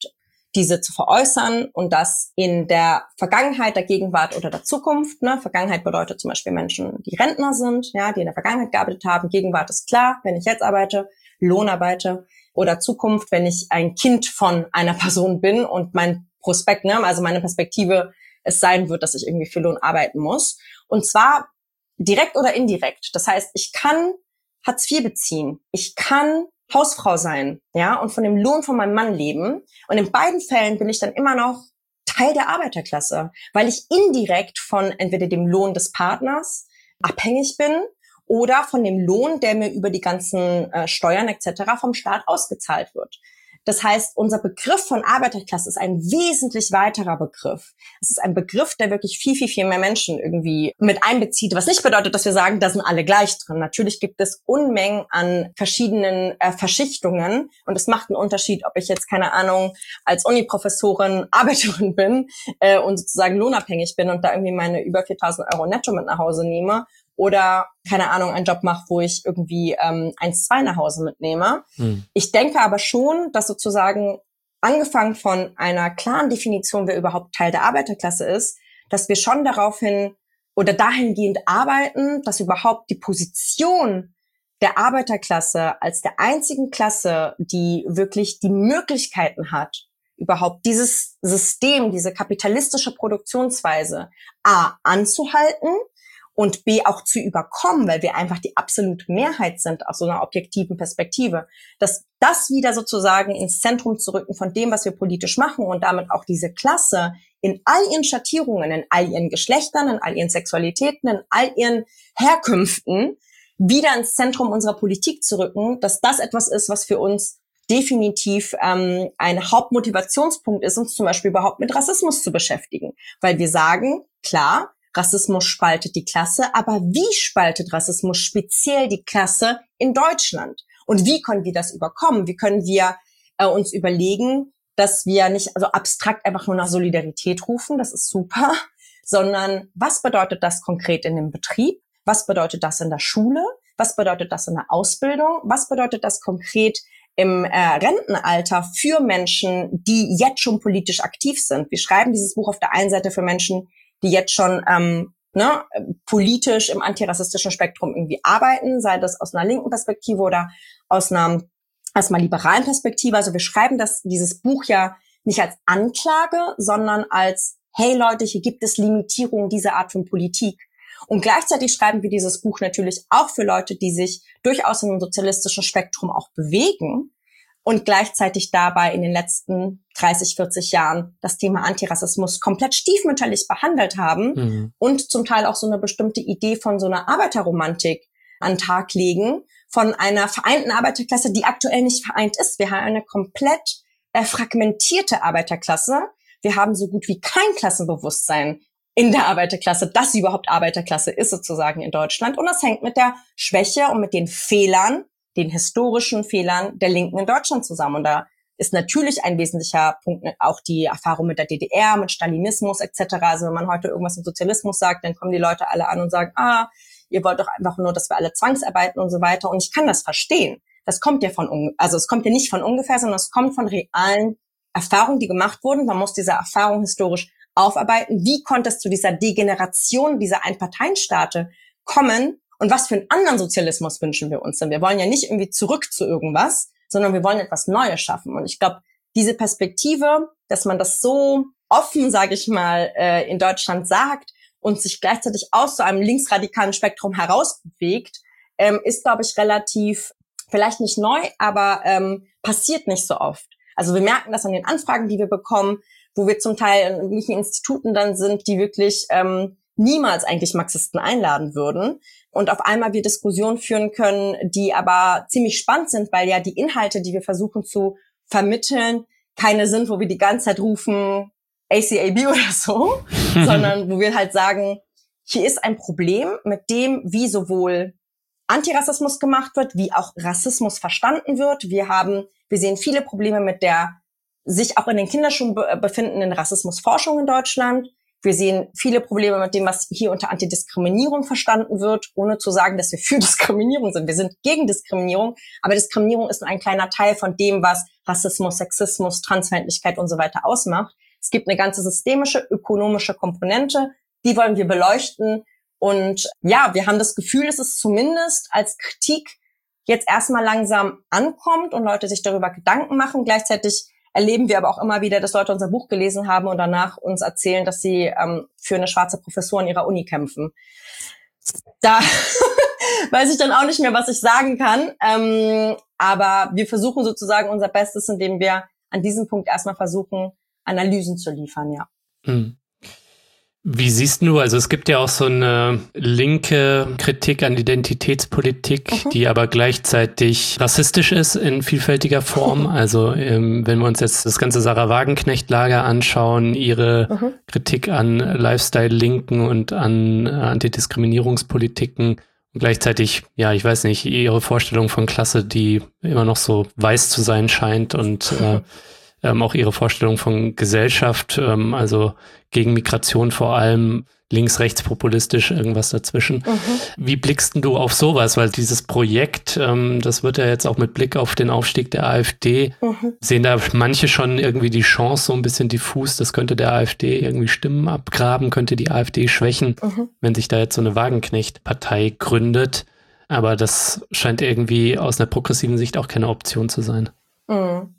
diese zu veräußern und das in der Vergangenheit, der Gegenwart oder der Zukunft. Ne? Vergangenheit bedeutet zum Beispiel Menschen, die Rentner sind, ja, die in der Vergangenheit gearbeitet haben. Gegenwart ist klar, wenn ich jetzt arbeite, Lohn arbeite. Oder Zukunft, wenn ich ein Kind von einer Person bin und mein Prospekt, ne, also meine Perspektive es sein wird, dass ich irgendwie für Lohn arbeiten muss. Und zwar direkt oder indirekt. Das heißt, ich kann Hartz vier beziehen. Ich kann Hausfrau sein, ja, und von dem Lohn von meinem Mann leben. Und in beiden Fällen bin ich dann immer noch Teil der Arbeiterklasse, weil ich indirekt von entweder dem Lohn des Partners abhängig bin oder von dem Lohn, der mir über die ganzen äh, Steuern et cetera vom Staat ausgezahlt wird. Das heißt, unser Begriff von Arbeiterklasse ist ein wesentlich weiterer Begriff. Es ist ein Begriff, der wirklich viel, viel, viel mehr Menschen irgendwie mit einbezieht, was nicht bedeutet, dass wir sagen, da sind alle gleich drin. Natürlich gibt es Unmengen an verschiedenen äh, Verschichtungen und es macht einen Unterschied, ob ich jetzt, keine Ahnung, als Uniprofessorin Arbeiterin bin äh, und sozusagen lohnabhängig bin und da irgendwie meine über viertausend Euro netto mit nach Hause nehme oder, keine Ahnung, einen Job mache, wo ich irgendwie ähm, eins, zwei nach Hause mitnehme. Hm. Ich denke aber schon, dass sozusagen angefangen von einer klaren Definition, wer überhaupt Teil der Arbeiterklasse ist, dass wir schon daraufhin oder dahingehend arbeiten, dass überhaupt die Position der Arbeiterklasse als der einzigen Klasse, die wirklich die Möglichkeiten hat, überhaupt dieses System, diese kapitalistische Produktionsweise A anzuhalten, und B auch zu überkommen, weil wir einfach die absolute Mehrheit sind aus so einer objektiven Perspektive, dass das wieder sozusagen ins Zentrum zu rücken von dem, was wir politisch machen und damit auch diese Klasse in all ihren Schattierungen, in all ihren Geschlechtern, in all ihren Sexualitäten, in all ihren Herkünften wieder ins Zentrum unserer Politik zu rücken, dass das etwas ist, was für uns definitiv ähm, ein Hauptmotivationspunkt ist, uns zum Beispiel überhaupt mit Rassismus zu beschäftigen. Weil wir sagen, klar, Rassismus spaltet die Klasse, aber wie spaltet Rassismus speziell die Klasse in Deutschland? Und wie können wir das überkommen? Wie können wir äh, uns überlegen, dass wir nicht also abstrakt einfach nur nach Solidarität rufen, das ist super, sondern was bedeutet das konkret in dem Betrieb? Was bedeutet das in der Schule? Was bedeutet das in der Ausbildung? Was bedeutet das konkret im äh, Rentenalter für Menschen, die jetzt schon politisch aktiv sind? Wir schreiben dieses Buch auf der einen Seite für Menschen, die jetzt schon ähm, ne, politisch im antirassistischen Spektrum irgendwie arbeiten, sei das aus einer linken Perspektive oder aus einer erstmal liberalen Perspektive. Also wir schreiben das dieses Buch ja nicht als Anklage, sondern als, hey Leute, hier gibt es Limitierungen dieser Art von Politik. Und gleichzeitig schreiben wir dieses Buch natürlich auch für Leute, die sich durchaus in einem sozialistischen Spektrum auch bewegen und gleichzeitig dabei in den letzten dreißig, vierzig Jahren das Thema Antirassismus komplett stiefmütterlich behandelt haben mhm. und zum Teil auch so eine bestimmte Idee von so einer Arbeiterromantik an den Tag legen, von einer vereinten Arbeiterklasse, die aktuell nicht vereint ist. Wir haben eine komplett äh, fragmentierte Arbeiterklasse. Wir haben so gut wie kein Klassenbewusstsein in der Arbeiterklasse, dass sie überhaupt Arbeiterklasse ist sozusagen in Deutschland. Und das hängt mit der Schwäche und mit den Fehlern, den historischen Fehlern der Linken in Deutschland zusammen. Und da ist natürlich ein wesentlicher Punkt auch die Erfahrung mit der D D R, mit Stalinismus et cetera. Also wenn man heute irgendwas im Sozialismus sagt, dann kommen die Leute alle an und sagen, ah, ihr wollt doch einfach nur, dass wir alle zwangsarbeiten und so weiter. Und ich kann das verstehen. Das kommt ja von, also es kommt ja nicht von ungefähr, sondern es kommt von realen Erfahrungen, die gemacht wurden. Man muss diese Erfahrung historisch aufarbeiten. Wie konnte es zu dieser Degeneration dieser Einparteienstaate kommen? Und was für einen anderen Sozialismus wünschen wir uns denn? Wir wollen ja nicht irgendwie zurück zu irgendwas, sondern wir wollen etwas Neues schaffen. Und ich glaube, diese Perspektive, dass man das so offen, sage ich mal, äh, in Deutschland sagt und sich gleichzeitig aus so einem linksradikalen Spektrum herausbewegt, ähm, ist, glaube ich, relativ, vielleicht nicht neu, aber ähm, passiert nicht so oft. Also wir merken das an den Anfragen, die wir bekommen, wo wir zum Teil in irgendwelchen Instituten dann sind, die wirklich ähm, niemals eigentlich Marxisten einladen würden und auf einmal wir Diskussionen führen können, die aber ziemlich spannend sind, weil ja die Inhalte, die wir versuchen zu vermitteln, keine sind, wo wir die ganze Zeit rufen A C A B oder so, sondern wo wir halt sagen, hier ist ein Problem mit dem, wie sowohl Antirassismus gemacht wird, wie auch Rassismus verstanden wird. Wir haben, wir sehen viele Probleme mit der sich auch in den Kinderschuhen befindenden Rassismusforschung in Deutschland. Wir sehen viele Probleme mit dem, was hier unter Antidiskriminierung verstanden wird, ohne zu sagen, dass wir für Diskriminierung sind. Wir sind gegen Diskriminierung, aber Diskriminierung ist nur ein kleiner Teil von dem, was Rassismus, Sexismus, Transfeindlichkeit und so weiter ausmacht. Es gibt eine ganze systemische, ökonomische Komponente, die wollen wir beleuchten. Und ja, wir haben das Gefühl, dass es zumindest als Kritik jetzt erstmal langsam ankommt und Leute sich darüber Gedanken machen. Gleichzeitig erleben wir aber auch immer wieder, dass Leute unser Buch gelesen haben und danach uns erzählen, dass sie ähm, für eine schwarze Professur an ihrer Uni kämpfen. Da weiß ich dann auch nicht mehr, was ich sagen kann. Ähm, aber wir versuchen sozusagen unser Bestes, indem wir an diesem Punkt erstmal versuchen, Analysen zu liefern, ja. Mhm. Wie siehst du, also es gibt ja auch so eine linke Kritik an Identitätspolitik, mhm. die aber gleichzeitig rassistisch ist in vielfältiger Form. Also ähm, wenn wir uns jetzt das ganze Sarah Wagenknecht-Lager anschauen, ihre mhm. Kritik an Lifestyle-Linken und an äh, Antidiskriminierungspolitiken und gleichzeitig, ja, ich weiß nicht, ihre Vorstellung von Klasse, die immer noch so weiß zu sein scheint und äh, Ähm, auch ihre Vorstellung von Gesellschaft, ähm, also gegen Migration vor allem, links, rechts, populistisch, irgendwas dazwischen. Mhm. Wie blickst du auf sowas? Weil dieses Projekt, ähm, das wird ja jetzt auch mit Blick auf den Aufstieg der AfD, mhm. sehen da manche schon irgendwie die Chance so ein bisschen diffus, das könnte der AfD irgendwie Stimmen abgraben, könnte die AfD schwächen, mhm. wenn sich da jetzt so eine Wagenknecht-Partei gründet. Aber das scheint irgendwie aus einer progressiven Sicht auch keine Option zu sein. Mhm.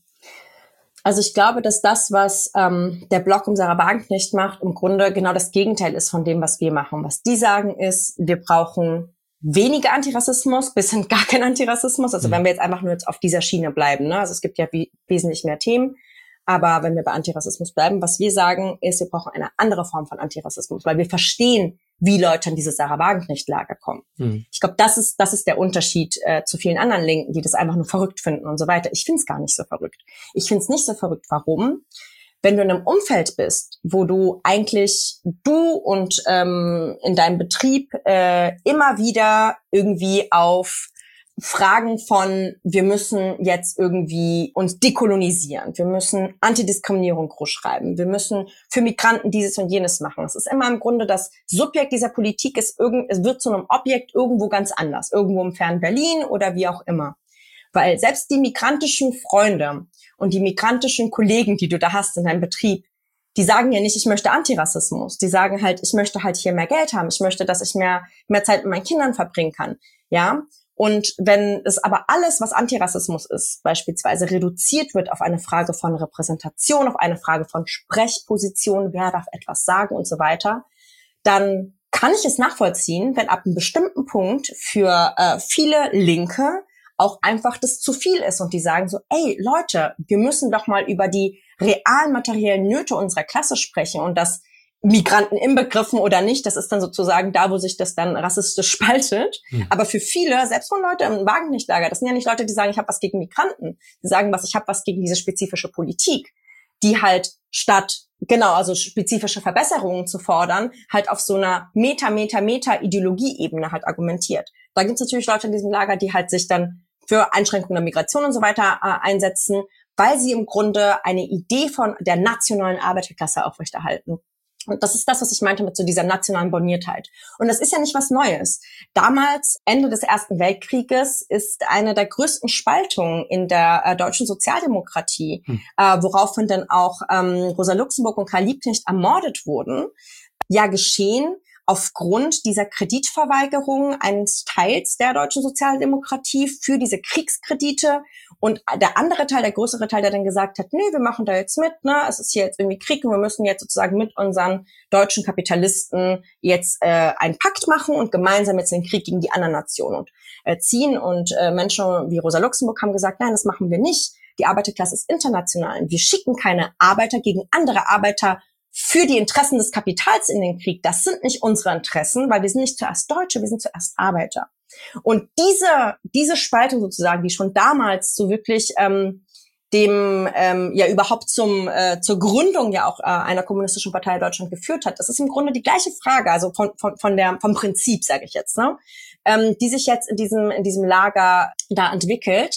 Also ich glaube, dass das, was ähm, der Blog um Sarah Wagenknecht macht, im Grunde genau das Gegenteil ist von dem, was wir machen. Was die sagen ist, wir brauchen weniger Antirassismus, bis hin gar kein Antirassismus. Also mhm. wenn wir jetzt einfach nur jetzt auf dieser Schiene bleiben, ne? Also es gibt ja wie, wesentlich mehr Themen. Aber wenn wir bei Antirassismus bleiben, was wir sagen, ist, wir brauchen eine andere Form von Antirassismus, weil wir verstehen, wie Leute an diese Sarah Wagenknecht-Lager kommen. Mhm. Ich glaube, das ist das ist der Unterschied äh, zu vielen anderen Linken, die das einfach nur verrückt finden und so weiter. Ich finde es gar nicht so verrückt. Ich finde es nicht so verrückt. Warum? Wenn du in einem Umfeld bist, wo du eigentlich du und ähm, in deinem Betrieb äh, immer wieder irgendwie auf Fragen von, wir müssen jetzt irgendwie uns dekolonisieren, wir müssen Antidiskriminierung groß schreiben, wir müssen für Migranten dieses und jenes machen. Es ist immer im Grunde das Subjekt dieser Politik, ist irgend, es wird zu einem Objekt irgendwo ganz anders, irgendwo im fernen Berlin oder wie auch immer. Weil selbst die migrantischen Freunde und die migrantischen Kollegen, die du da hast in deinem Betrieb, die sagen ja nicht, ich möchte Antirassismus. Die sagen halt, ich möchte halt hier mehr Geld haben, ich möchte, dass ich mehr, mehr Zeit mit meinen Kindern verbringen kann. Ja. Und wenn es aber alles, was Antirassismus ist, beispielsweise reduziert wird auf eine Frage von Repräsentation, auf eine Frage von Sprechposition, wer darf etwas sagen und so weiter, dann kann ich es nachvollziehen, wenn ab einem bestimmten Punkt für äh, viele Linke auch einfach das zu viel ist und die sagen so, ey Leute, wir müssen doch mal über die realen materiellen Nöte unserer Klasse sprechen und das Migranten inbegriffen oder nicht, das ist dann sozusagen da, wo sich das dann rassistisch spaltet. Hm. Aber für viele, selbst von Leute im Wagenknecht-Lager, das sind ja nicht Leute, die sagen, ich habe was gegen Migranten. Die sagen, was ich habe was gegen diese spezifische Politik, die halt statt, genau, also spezifische Verbesserungen zu fordern, halt auf so einer Meta, Meta, Meta-Ideologie-Ebene halt argumentiert. Da gibt es natürlich Leute in diesem Lager, die halt sich dann für Einschränkungen der Migration und so weiter äh, einsetzen, weil sie im Grunde eine Idee von der nationalen Arbeiterklasse aufrechterhalten. Und das ist das, was ich meinte mit so dieser nationalen Borniertheit. Und das ist ja nicht was Neues. Damals, Ende des Ersten Weltkrieges, ist eine der größten Spaltungen in der äh, deutschen Sozialdemokratie, hm. äh, woraufhin dann auch ähm, Rosa Luxemburg und Karl Liebknecht ermordet wurden, ja geschehen aufgrund dieser Kreditverweigerung eines Teils der deutschen Sozialdemokratie für diese Kriegskredite. Und der andere Teil, der größere Teil, der dann gesagt hat, nee, wir machen da jetzt mit, ne, es ist hier jetzt irgendwie Krieg und wir müssen jetzt sozusagen mit unseren deutschen Kapitalisten jetzt äh, einen Pakt machen und gemeinsam jetzt den Krieg gegen die anderen Nationen und, äh, ziehen. Und äh, Menschen wie Rosa Luxemburg haben gesagt, nein, das machen wir nicht. Die Arbeiterklasse ist international. Wir schicken keine Arbeiter gegen andere Arbeiter für die Interessen des Kapitals in den Krieg. Das sind nicht unsere Interessen, weil wir sind nicht zuerst Deutsche, wir sind zuerst Arbeiter. Und diese diese Spaltung sozusagen, die schon damals so wirklich ähm, dem ähm, ja überhaupt zum äh, zur Gründung ja auch äh, einer kommunistischen Partei in Deutschland geführt hat, das ist im Grunde die gleiche Frage, also von von von der vom Prinzip, sage ich jetzt, ne, ähm, die sich jetzt in diesem in diesem Lager da entwickelt.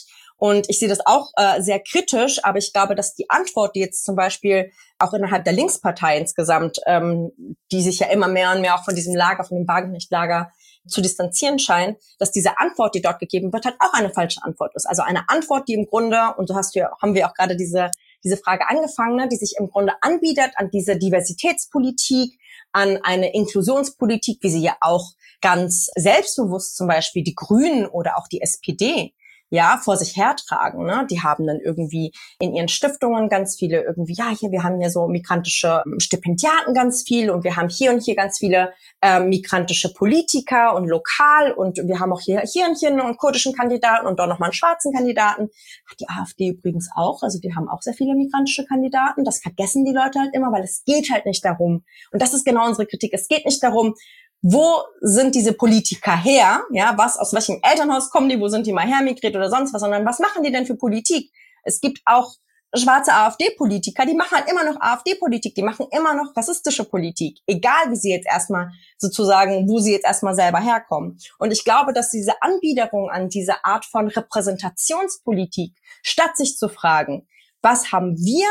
Und ich sehe das auch äh, sehr kritisch, aber ich glaube, dass die Antwort, die jetzt zum Beispiel auch innerhalb der Linkspartei insgesamt, ähm, die sich ja immer mehr und mehr auch von diesem Lager, von dem Wagenknecht-Lager zu distanzieren scheint, dass diese Antwort, die dort gegeben wird, halt auch eine falsche Antwort ist. Also eine Antwort, die im Grunde, und so hast du ja, haben wir auch gerade diese diese Frage angefangen, ne, die sich im Grunde anbietet an diese Diversitätspolitik, an eine Inklusionspolitik, wie sie ja auch ganz selbstbewusst zum Beispiel die Grünen oder auch die S P D ja vor sich hertragen. Ne? Die haben dann irgendwie in ihren Stiftungen ganz viele irgendwie, ja, hier, wir haben hier so migrantische Stipendiaten ganz viel und wir haben hier und hier ganz viele äh, migrantische Politiker und lokal und wir haben auch hier, hier und hier einen kurdischen Kandidaten und dort nochmal einen schwarzen Kandidaten. Hat die AfD übrigens auch, also die haben auch sehr viele migrantische Kandidaten. Das vergessen die Leute halt immer, weil es geht halt nicht darum, und das ist genau unsere Kritik, es geht nicht darum, wo sind diese Politiker her? Ja, was, aus welchem Elternhaus kommen die? Wo sind die mal hermigriert oder sonst was? Sondern was machen die denn für Politik? Es gibt auch schwarze AfD-Politiker, die machen halt immer noch AfD-Politik, die machen immer noch rassistische Politik. Egal, wie sie jetzt erstmal sozusagen, wo sie jetzt erstmal selber herkommen. Und ich glaube, dass diese Anbiederung an diese Art von Repräsentationspolitik, statt sich zu fragen, was haben wir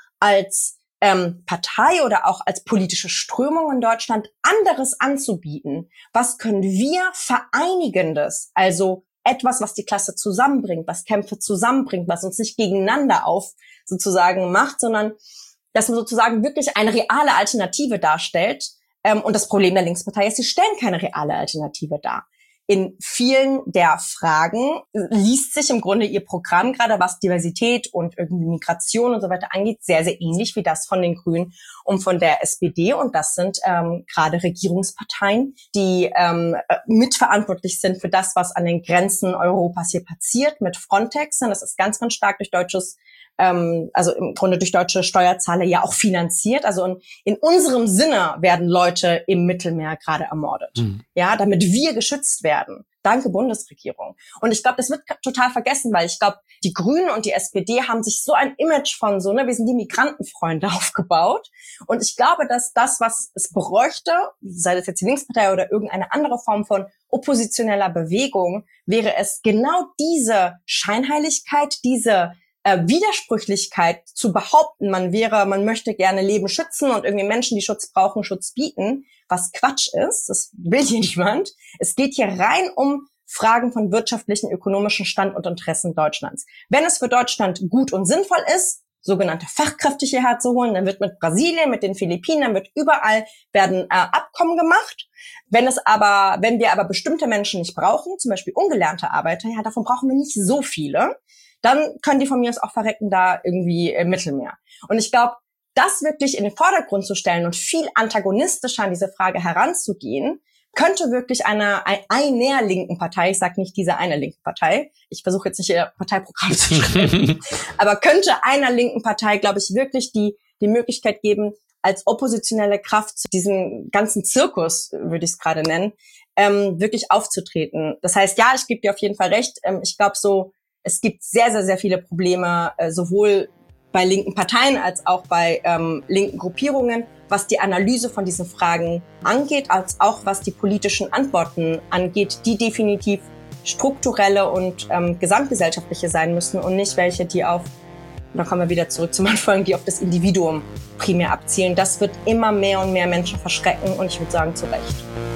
als Ähm, Partei oder auch als politische Strömung in Deutschland anderes anzubieten? Was können wir Vereinigendes, also etwas, was die Klasse zusammenbringt, was Kämpfe zusammenbringt, was uns nicht gegeneinander auf sozusagen macht, sondern dass man sozusagen wirklich eine reale Alternative darstellt. Ähm, und das Problem der Linkspartei ist, sie stellen keine reale Alternative dar. In vielen der Fragen liest sich im Grunde ihr Programm, gerade was Diversität und irgendwie Migration und so weiter angeht, sehr, sehr ähnlich wie das von den Grünen und von der S P D. Und das sind ähm, gerade Regierungsparteien, die ähm, mitverantwortlich sind für das, was an den Grenzen Europas hier passiert mit Frontex. Und das ist ganz, ganz stark durch deutsches ähm, also im Grunde durch deutsche Steuerzahler ja auch finanziert. Also in, in unserem Sinne werden Leute im Mittelmeer gerade ermordet. Mhm. Ja, damit wir geschützt werden. Danke, Bundesregierung. Und ich glaube, das wird total vergessen, weil ich glaube, die Grünen und die S P D haben sich so ein Image von so, ne, wir sind die Migrantenfreunde aufgebaut. Und ich glaube, dass das, was es bräuchte, sei das jetzt die Linkspartei oder irgendeine andere Form von oppositioneller Bewegung, wäre es genau diese Scheinheiligkeit, diese äh, Widersprüchlichkeit zu behaupten, man wäre, man möchte gerne Leben schützen und irgendwie Menschen, die Schutz brauchen, Schutz bieten, was Quatsch ist, das will hier niemand. Es geht hier rein um Fragen von wirtschaftlichen, ökonomischen Stand und Interessen Deutschlands. Wenn es für Deutschland gut und sinnvoll ist, sogenannte Fachkräfte hierher zu holen, dann wird mit Brasilien, mit den Philippinen, dann wird überall werden äh, Abkommen gemacht. Wenn es aber, wenn wir aber bestimmte Menschen nicht brauchen, zum Beispiel ungelernte Arbeiter, ja, davon brauchen wir nicht so viele, dann können die von mir aus auch verrecken da irgendwie im Mittelmeer. Und ich glaube, das wirklich in den Vordergrund zu stellen und viel antagonistischer an diese Frage heranzugehen, könnte wirklich einer, einer linken Partei, ich sage nicht diese eine linke Partei, ich versuche jetzt nicht ihr Parteiprogramm zu schreiben, aber könnte einer linken Partei, glaube ich, wirklich die die Möglichkeit geben, als oppositionelle Kraft zu diesem ganzen Zirkus, würde ich es gerade nennen, ähm, wirklich aufzutreten. Das heißt, ja, ich gebe dir auf jeden Fall recht. Ähm, ich glaube so, es gibt sehr, sehr, sehr viele Probleme, äh, sowohl bei linken Parteien als auch bei ähm, linken Gruppierungen, was die Analyse von diesen Fragen angeht, als auch was die politischen Antworten angeht, die definitiv strukturelle und ähm, gesamtgesellschaftliche sein müssen und nicht welche, die auf, und da kommen wir wieder zurück zum Anfang, die auf das Individuum primär abzielen. Das wird immer mehr und mehr Menschen verschrecken und ich würde sagen, zu Recht.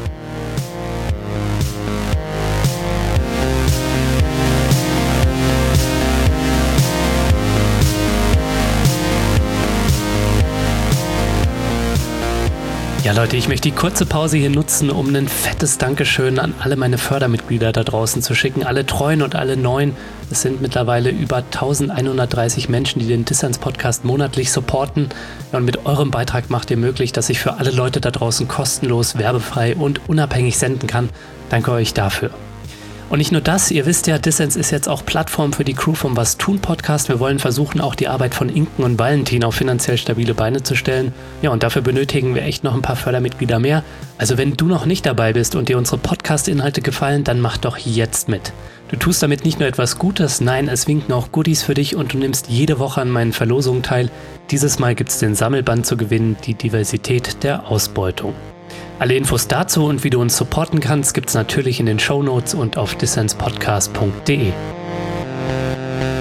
Ja Leute, ich möchte die kurze Pause hier nutzen, um ein fettes Dankeschön an alle meine Fördermitglieder da draußen zu schicken, alle Treuen und alle Neuen. Es sind mittlerweile über elfhundertdreißig Menschen, die den Dissens-Podcast monatlich supporten. Ja, und mit eurem Beitrag macht ihr möglich, dass ich für alle Leute da draußen kostenlos, werbefrei und unabhängig senden kann. Danke euch dafür. Und nicht nur das, ihr wisst ja, Dissens ist jetzt auch Plattform für die Crew vom Was tun Podcast. Wir wollen versuchen, auch die Arbeit von Inken und Valentin auf finanziell stabile Beine zu stellen. Ja, und dafür benötigen wir echt noch ein paar Fördermitglieder mehr. Also wenn du noch nicht dabei bist und dir unsere Podcast-Inhalte gefallen, dann mach doch jetzt mit. Du tust damit nicht nur etwas Gutes, nein, es winken auch Goodies für dich und du nimmst jede Woche an meinen Verlosungen teil. Dieses Mal gibt's den Sammelband zu gewinnen, die Diversität der Ausbeutung. Alle Infos dazu und wie du uns supporten kannst, gibt's natürlich in den Shownotes und auf dissenspodcast punkt de.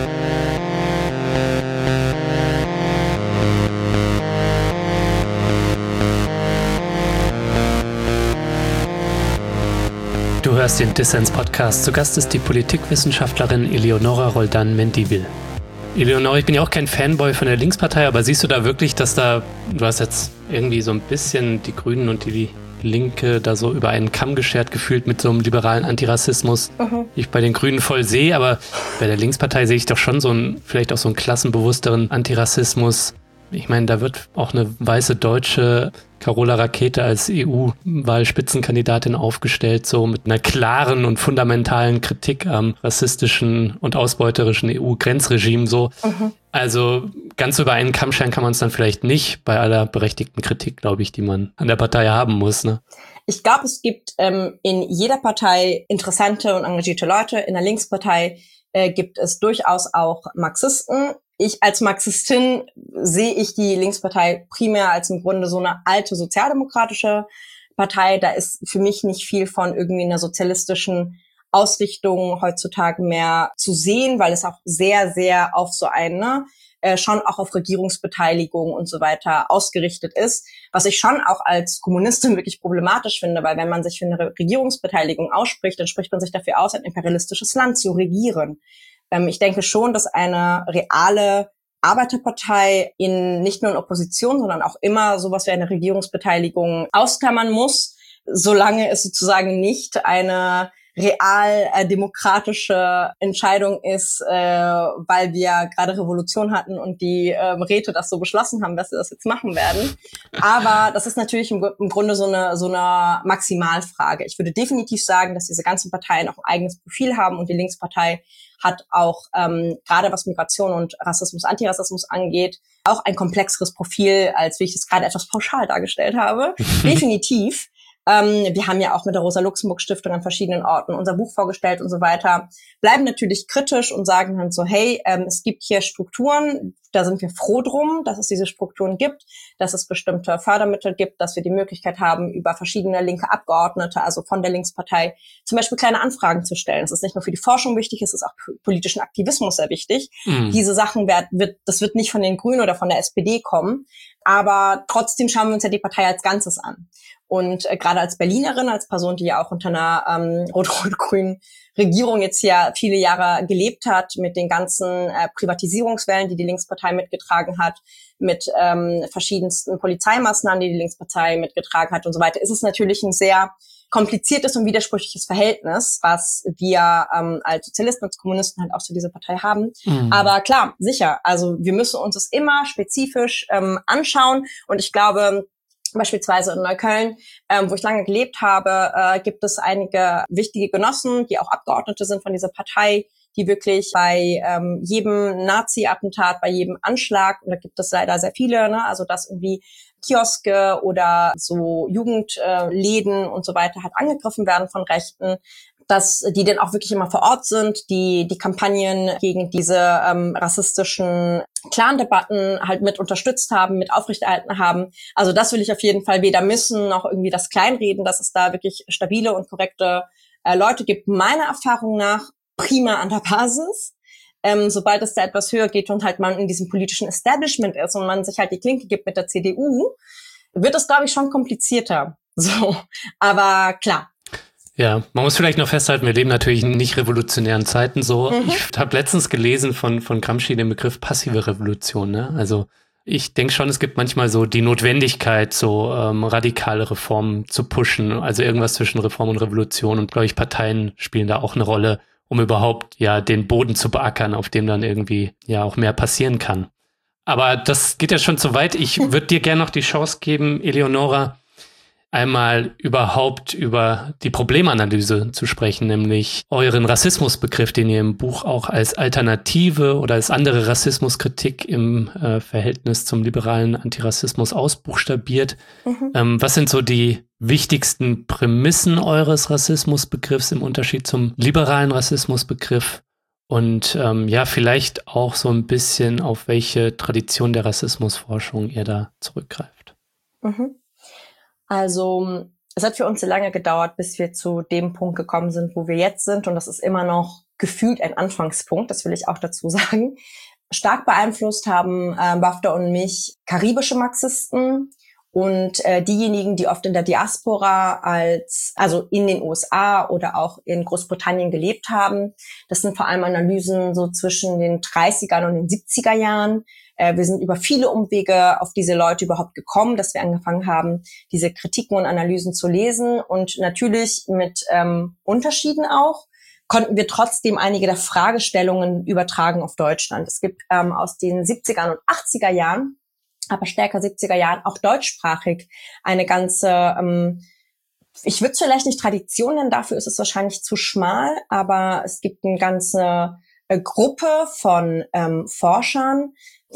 hörst den Dissens-Podcast. Zu Gast ist die Politikwissenschaftlerin Eleonora Roldan-Mendivil. Eleonora, ich bin ja auch kein Fanboy von der Linkspartei, aber siehst du da wirklich, dass da, du hast jetzt irgendwie so ein bisschen die Grünen und die Linke da so über einen Kamm geschert gefühlt mit so einem liberalen Antirassismus, mhm. ich bei den Grünen voll sehe, aber bei der Linkspartei sehe ich doch schon so einen, vielleicht auch so einen klassenbewussteren Antirassismus. Ich meine, da wird auch eine weiße Deutsche, Carola Rakete, als E U-Wahlspitzenkandidatin aufgestellt, so mit einer klaren und fundamentalen Kritik am rassistischen und ausbeuterischen E U-Grenzregime. So. Mhm. Also ganz über einen Kamm scheren kann man es dann vielleicht nicht, bei aller berechtigten Kritik, glaube ich, die man an der Partei haben muss. Ne? Ich glaube, es gibt ähm, in jeder Partei interessante und engagierte Leute. In der Linkspartei äh, gibt es durchaus auch Marxisten. Ich als Marxistin sehe ich die Linkspartei primär als im Grunde so eine alte sozialdemokratische Partei. Da ist für mich nicht viel von irgendwie einer sozialistischen Ausrichtung heutzutage mehr zu sehen, weil es auch sehr, sehr auf so eine, äh, schon auch auf Regierungsbeteiligung und so weiter ausgerichtet ist. Was ich schon auch als Kommunistin wirklich problematisch finde, weil wenn man sich für eine Regierungsbeteiligung ausspricht, dann spricht man sich dafür aus, ein imperialistisches Land zu regieren. Ich denke schon, dass eine reale Arbeiterpartei in nicht nur in Opposition, sondern auch immer sowas wie eine Regierungsbeteiligung ausklammern muss, solange es sozusagen nicht eine real äh, demokratische Entscheidung ist, äh, weil wir gerade Revolution hatten und die äh, Räte das so beschlossen haben, dass sie das jetzt machen werden. Aber das ist natürlich im, im Grunde so eine so eine Maximalfrage. Ich würde definitiv sagen, dass diese ganzen Parteien auch ein eigenes Profil haben und die Linkspartei hat auch ähm, gerade was Migration und Rassismus, Antirassismus angeht, auch ein komplexeres Profil, als wie ich es gerade etwas pauschal dargestellt habe. Definitiv. Ähm, wir haben ja auch mit der Rosa-Luxemburg-Stiftung an verschiedenen Orten unser Buch vorgestellt und so weiter, bleiben natürlich kritisch und sagen dann so, hey, ähm, es gibt hier Strukturen, da sind wir froh drum, dass es diese Strukturen gibt, dass es bestimmte Fördermittel gibt, dass wir die Möglichkeit haben, über verschiedene linke Abgeordnete, also von der Linkspartei, zum Beispiel kleine Anfragen zu stellen. Es ist nicht nur für die Forschung wichtig, es ist auch für politischen Aktivismus sehr wichtig. Mhm. Diese Sachen wird, wird, das wird nicht von den Grünen oder von der S P D kommen, aber trotzdem schauen wir uns ja die Partei als Ganzes an. Und äh, gerade als Berlinerin, als Person, die ja auch unter einer ähm, rot-rot-grünen Regierung jetzt hier viele Jahre gelebt hat, mit den ganzen äh, Privatisierungswellen, die die Linkspartei mitgetragen hat, mit ähm, verschiedensten Polizeimaßnahmen, die die Linkspartei mitgetragen hat und so weiter, ist es natürlich ein sehr kompliziertes und widersprüchliches Verhältnis, was wir ähm, als Sozialisten und Kommunisten halt auch zu dieser Partei haben. Mhm. Aber klar, sicher, also wir müssen uns das immer spezifisch ähm, anschauen und ich glaube, beispielsweise in Neukölln, ähm, wo ich lange gelebt habe, äh, gibt es einige wichtige Genossen, die auch Abgeordnete sind von dieser Partei, die wirklich bei ähm, jedem Nazi-Attentat, bei jedem Anschlag, und da gibt es leider sehr viele, ne, also dass irgendwie Kioske oder so Jugendläden äh, und so weiter halt angegriffen werden von Rechten, dass die dann auch wirklich immer vor Ort sind, die die Kampagnen gegen diese ähm, rassistischen Clan-Debatten halt mit unterstützt haben, mit aufrechterhalten haben. Also das will ich auf jeden Fall weder missen, noch irgendwie das kleinreden, dass es da wirklich stabile und korrekte äh, Leute gibt. Meiner Erfahrung nach prima an der Basis. Ähm, sobald es da etwas höher geht und halt man in diesem politischen Establishment ist und man sich halt die Klinke gibt mit der C D U, wird es, glaube ich, schon komplizierter. So, aber klar. Ja, man muss vielleicht noch festhalten, wir leben natürlich in nicht revolutionären Zeiten so. Mhm. Ich habe letztens gelesen von von Gramsci den Begriff passive Revolution. Ne? Also ich denke schon, es gibt manchmal so die Notwendigkeit, so ähm, radikale Reformen zu pushen. Also irgendwas zwischen Reform und Revolution. Und glaube ich, Parteien spielen da auch eine Rolle, um überhaupt ja den Boden zu beackern, auf dem dann irgendwie ja auch mehr passieren kann. Aber das geht ja schon zu weit. Ich würde dir gerne noch die Chance geben, Eleonora, einmal überhaupt über die Problemanalyse zu sprechen, nämlich euren Rassismusbegriff, den ihr im Buch auch als Alternative oder als andere Rassismuskritik im äh, Verhältnis zum liberalen Antirassismus ausbuchstabiert. Mhm. Ähm, was sind so die wichtigsten Prämissen eures Rassismusbegriffs im Unterschied zum liberalen Rassismusbegriff? Und ähm, ja, vielleicht auch so ein bisschen, auf welche Tradition der Rassismusforschung ihr da zurückgreift. Mhm. Also es hat für uns sehr lange gedauert, bis wir zu dem Punkt gekommen sind, wo wir jetzt sind. Und das ist immer noch gefühlt ein Anfangspunkt, das will ich auch dazu sagen. Stark beeinflusst haben äh, Bafta und mich karibische Marxisten Und äh, diejenigen, die oft in der Diaspora als, also in den U S A oder auch in Großbritannien gelebt haben, das sind vor allem Analysen so zwischen den dreißigern und den siebziger Jahren. Äh, wir sind über viele Umwege auf diese Leute überhaupt gekommen, dass wir angefangen haben, diese Kritiken und Analysen zu lesen. Und natürlich mit ähm, Unterschieden auch, konnten wir trotzdem einige der Fragestellungen übertragen auf Deutschland. Es gibt ähm, aus den siebzigern und achtziger Jahren, aber stärker siebziger Jahren, auch deutschsprachig eine ganze, ähm, ich würde es vielleicht nicht Tradition nennen, dafür ist es wahrscheinlich zu schmal, aber es gibt eine ganze äh, Gruppe von ähm, Forschern,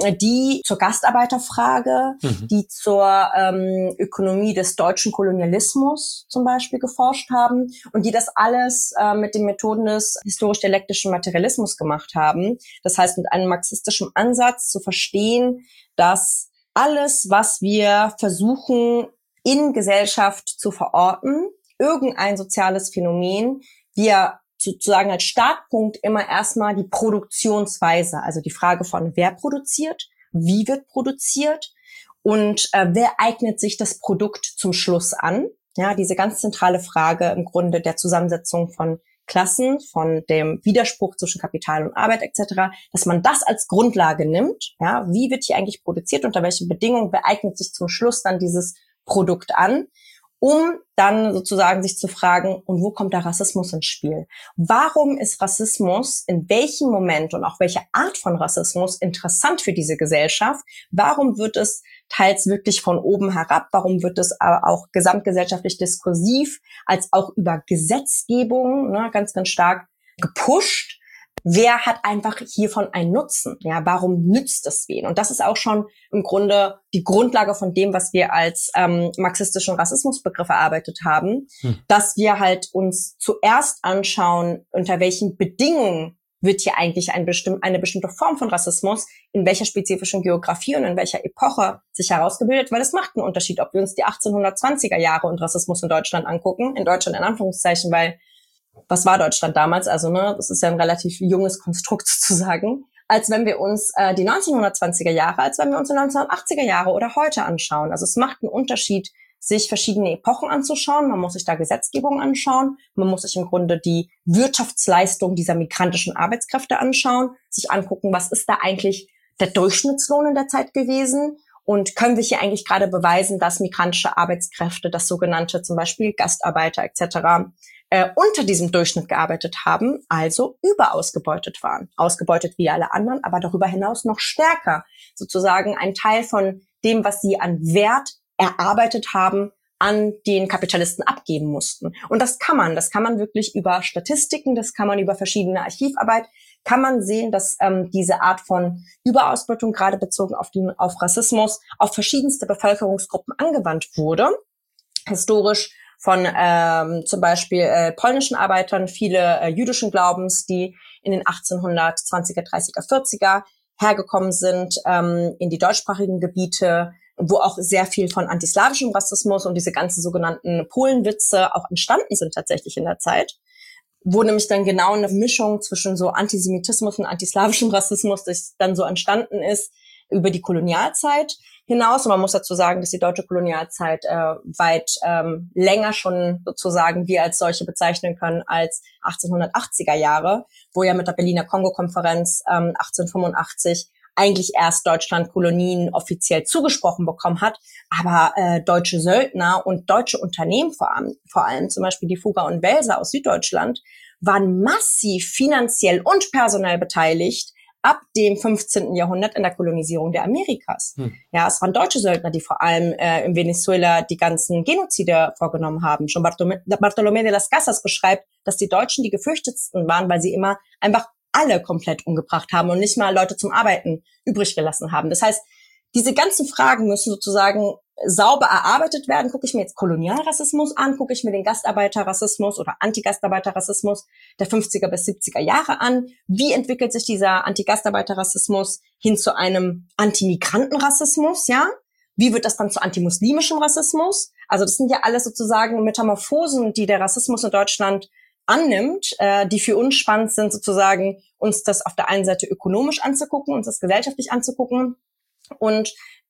die zur Gastarbeiterfrage, mhm. die zur ähm, Ökonomie des deutschen Kolonialismus zum Beispiel geforscht haben und die das alles äh, mit den Methoden des historisch-dialektischen Materialismus gemacht haben. Das heißt, mit einem marxistischen Ansatz zu verstehen, dass alles, was wir versuchen in Gesellschaft zu verorten, irgendein soziales Phänomen, wir sozusagen als Startpunkt immer erstmal die Produktionsweise, also die Frage von wer produziert, wie wird produziert und äh, wer eignet sich das Produkt zum Schluss an. Ja, diese ganz zentrale Frage im Grunde der Zusammensetzung von Klassen, von dem Widerspruch zwischen Kapital und Arbeit et cetera, dass man das als Grundlage nimmt. Ja, wie wird hier eigentlich produziert, unter welchen Bedingungen beeignet sich zum Schluss dann dieses Produkt an, um dann sozusagen sich zu fragen, und wo kommt der Rassismus ins Spiel? Warum ist Rassismus in welchem Moment und auch welche Art von Rassismus interessant für diese Gesellschaft? Warum wird es teils wirklich von oben herab? Warum wird es aber auch gesamtgesellschaftlich diskursiv als auch über Gesetzgebung, ne, ganz, ganz stark gepusht? Wer hat einfach hiervon einen Nutzen? Ja, warum nützt es wen? Und das ist auch schon im Grunde die Grundlage von dem, was wir als ähm, marxistischen Rassismusbegriff erarbeitet haben, hm. dass wir halt uns zuerst anschauen, unter welchen Bedingungen wird hier eigentlich ein bestimm- eine bestimmte Form von Rassismus in welcher spezifischen Geografie und in welcher Epoche sich herausgebildet, weil es macht einen Unterschied, ob wir uns die achtzehnhundertzwanziger Jahre und Rassismus in Deutschland angucken, in Deutschland in Anführungszeichen, weil was war Deutschland damals? Also, ne, das ist ja ein relativ junges Konstrukt sozusagen, als wenn wir uns äh, die neunzehnhundertzwanziger Jahre, als wenn wir uns die neunzehnhundertachtziger Jahre oder heute anschauen. Also es macht einen Unterschied, sich verschiedene Epochen anzuschauen. Man muss sich da Gesetzgebung anschauen. Man muss sich im Grunde die Wirtschaftsleistung dieser migrantischen Arbeitskräfte anschauen, sich angucken, was ist da eigentlich der Durchschnittslohn in der Zeit gewesen? Und können wir hier eigentlich gerade beweisen, dass migrantische Arbeitskräfte, das sogenannte zum Beispiel Gastarbeiter et cetera, äh, unter diesem Durchschnitt gearbeitet haben, also überausgebeutet waren. Ausgebeutet wie alle anderen, aber darüber hinaus noch stärker. Sozusagen ein Teil von dem, was sie an Wert erarbeitet haben, an den Kapitalisten abgeben mussten. Und das kann man, das kann man wirklich über Statistiken, das kann man über verschiedene Archivarbeit, kann man sehen, dass ähm, diese Art von Überausbeutung, gerade bezogen auf den auf Rassismus, auf verschiedenste Bevölkerungsgruppen angewandt wurde. Historisch von ähm, zum Beispiel äh, polnischen Arbeitern, viele äh, jüdischen Glaubens, die in den achtzehnhundertzwanziger, dreißiger, vierziger hergekommen sind, ähm, in die deutschsprachigen Gebiete, wo auch sehr viel von antislawischem Rassismus und diese ganzen sogenannten Polenwitze auch entstanden sind tatsächlich in der Zeit, wo nämlich dann genau eine Mischung zwischen so Antisemitismus und antislawischem Rassismus, das dann so entstanden ist, über die Kolonialzeit hinaus. Und man muss dazu sagen, dass die deutsche Kolonialzeit äh, weit ähm, länger schon sozusagen wir als solche bezeichnen können als achtzehnhundertachtziger Jahre, wo ja mit der Berliner Kongo-Konferenz ähm, achtzehnhundertfünfundachtzig eigentlich erst Deutschland Kolonien offiziell zugesprochen bekommen hat, aber äh, deutsche Söldner und deutsche Unternehmen vor allem, vor allem zum Beispiel die Fugger und Welser aus Süddeutschland, waren massiv finanziell und personell beteiligt ab dem fünfzehnten Jahrhundert in der Kolonisierung der Amerikas. Hm. Ja, es waren deutsche Söldner, die vor allem äh, in Venezuela die ganzen Genozide vorgenommen haben. Schon Bartolomé, Bartolomé de las Casas beschreibt, dass die Deutschen die gefürchtetsten waren, weil sie immer einfach alle komplett umgebracht haben und nicht mal Leute zum Arbeiten übrig gelassen haben. Das heißt, diese ganzen Fragen müssen sozusagen sauber erarbeitet werden. Gucke ich mir jetzt Kolonialrassismus an, gucke ich mir den Gastarbeiterrassismus oder Antigastarbeiterrassismus der fünfziger bis siebziger Jahre an. Wie entwickelt sich dieser Antigastarbeiterrassismus hin zu einem Antimigrantenrassismus, ja? Wie wird das dann zu antimuslimischem Rassismus? Also das sind ja alles sozusagen Metamorphosen, die der Rassismus in Deutschland annimmt, äh, die für uns spannend sind, sozusagen uns das auf der einen Seite ökonomisch anzugucken, uns das gesellschaftlich anzugucken und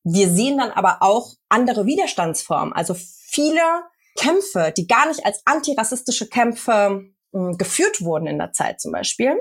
Wir sehen dann aber auch andere Widerstandsformen, also viele Kämpfe, die gar nicht als antirassistische Kämpfe mh, geführt wurden in der Zeit zum Beispiel,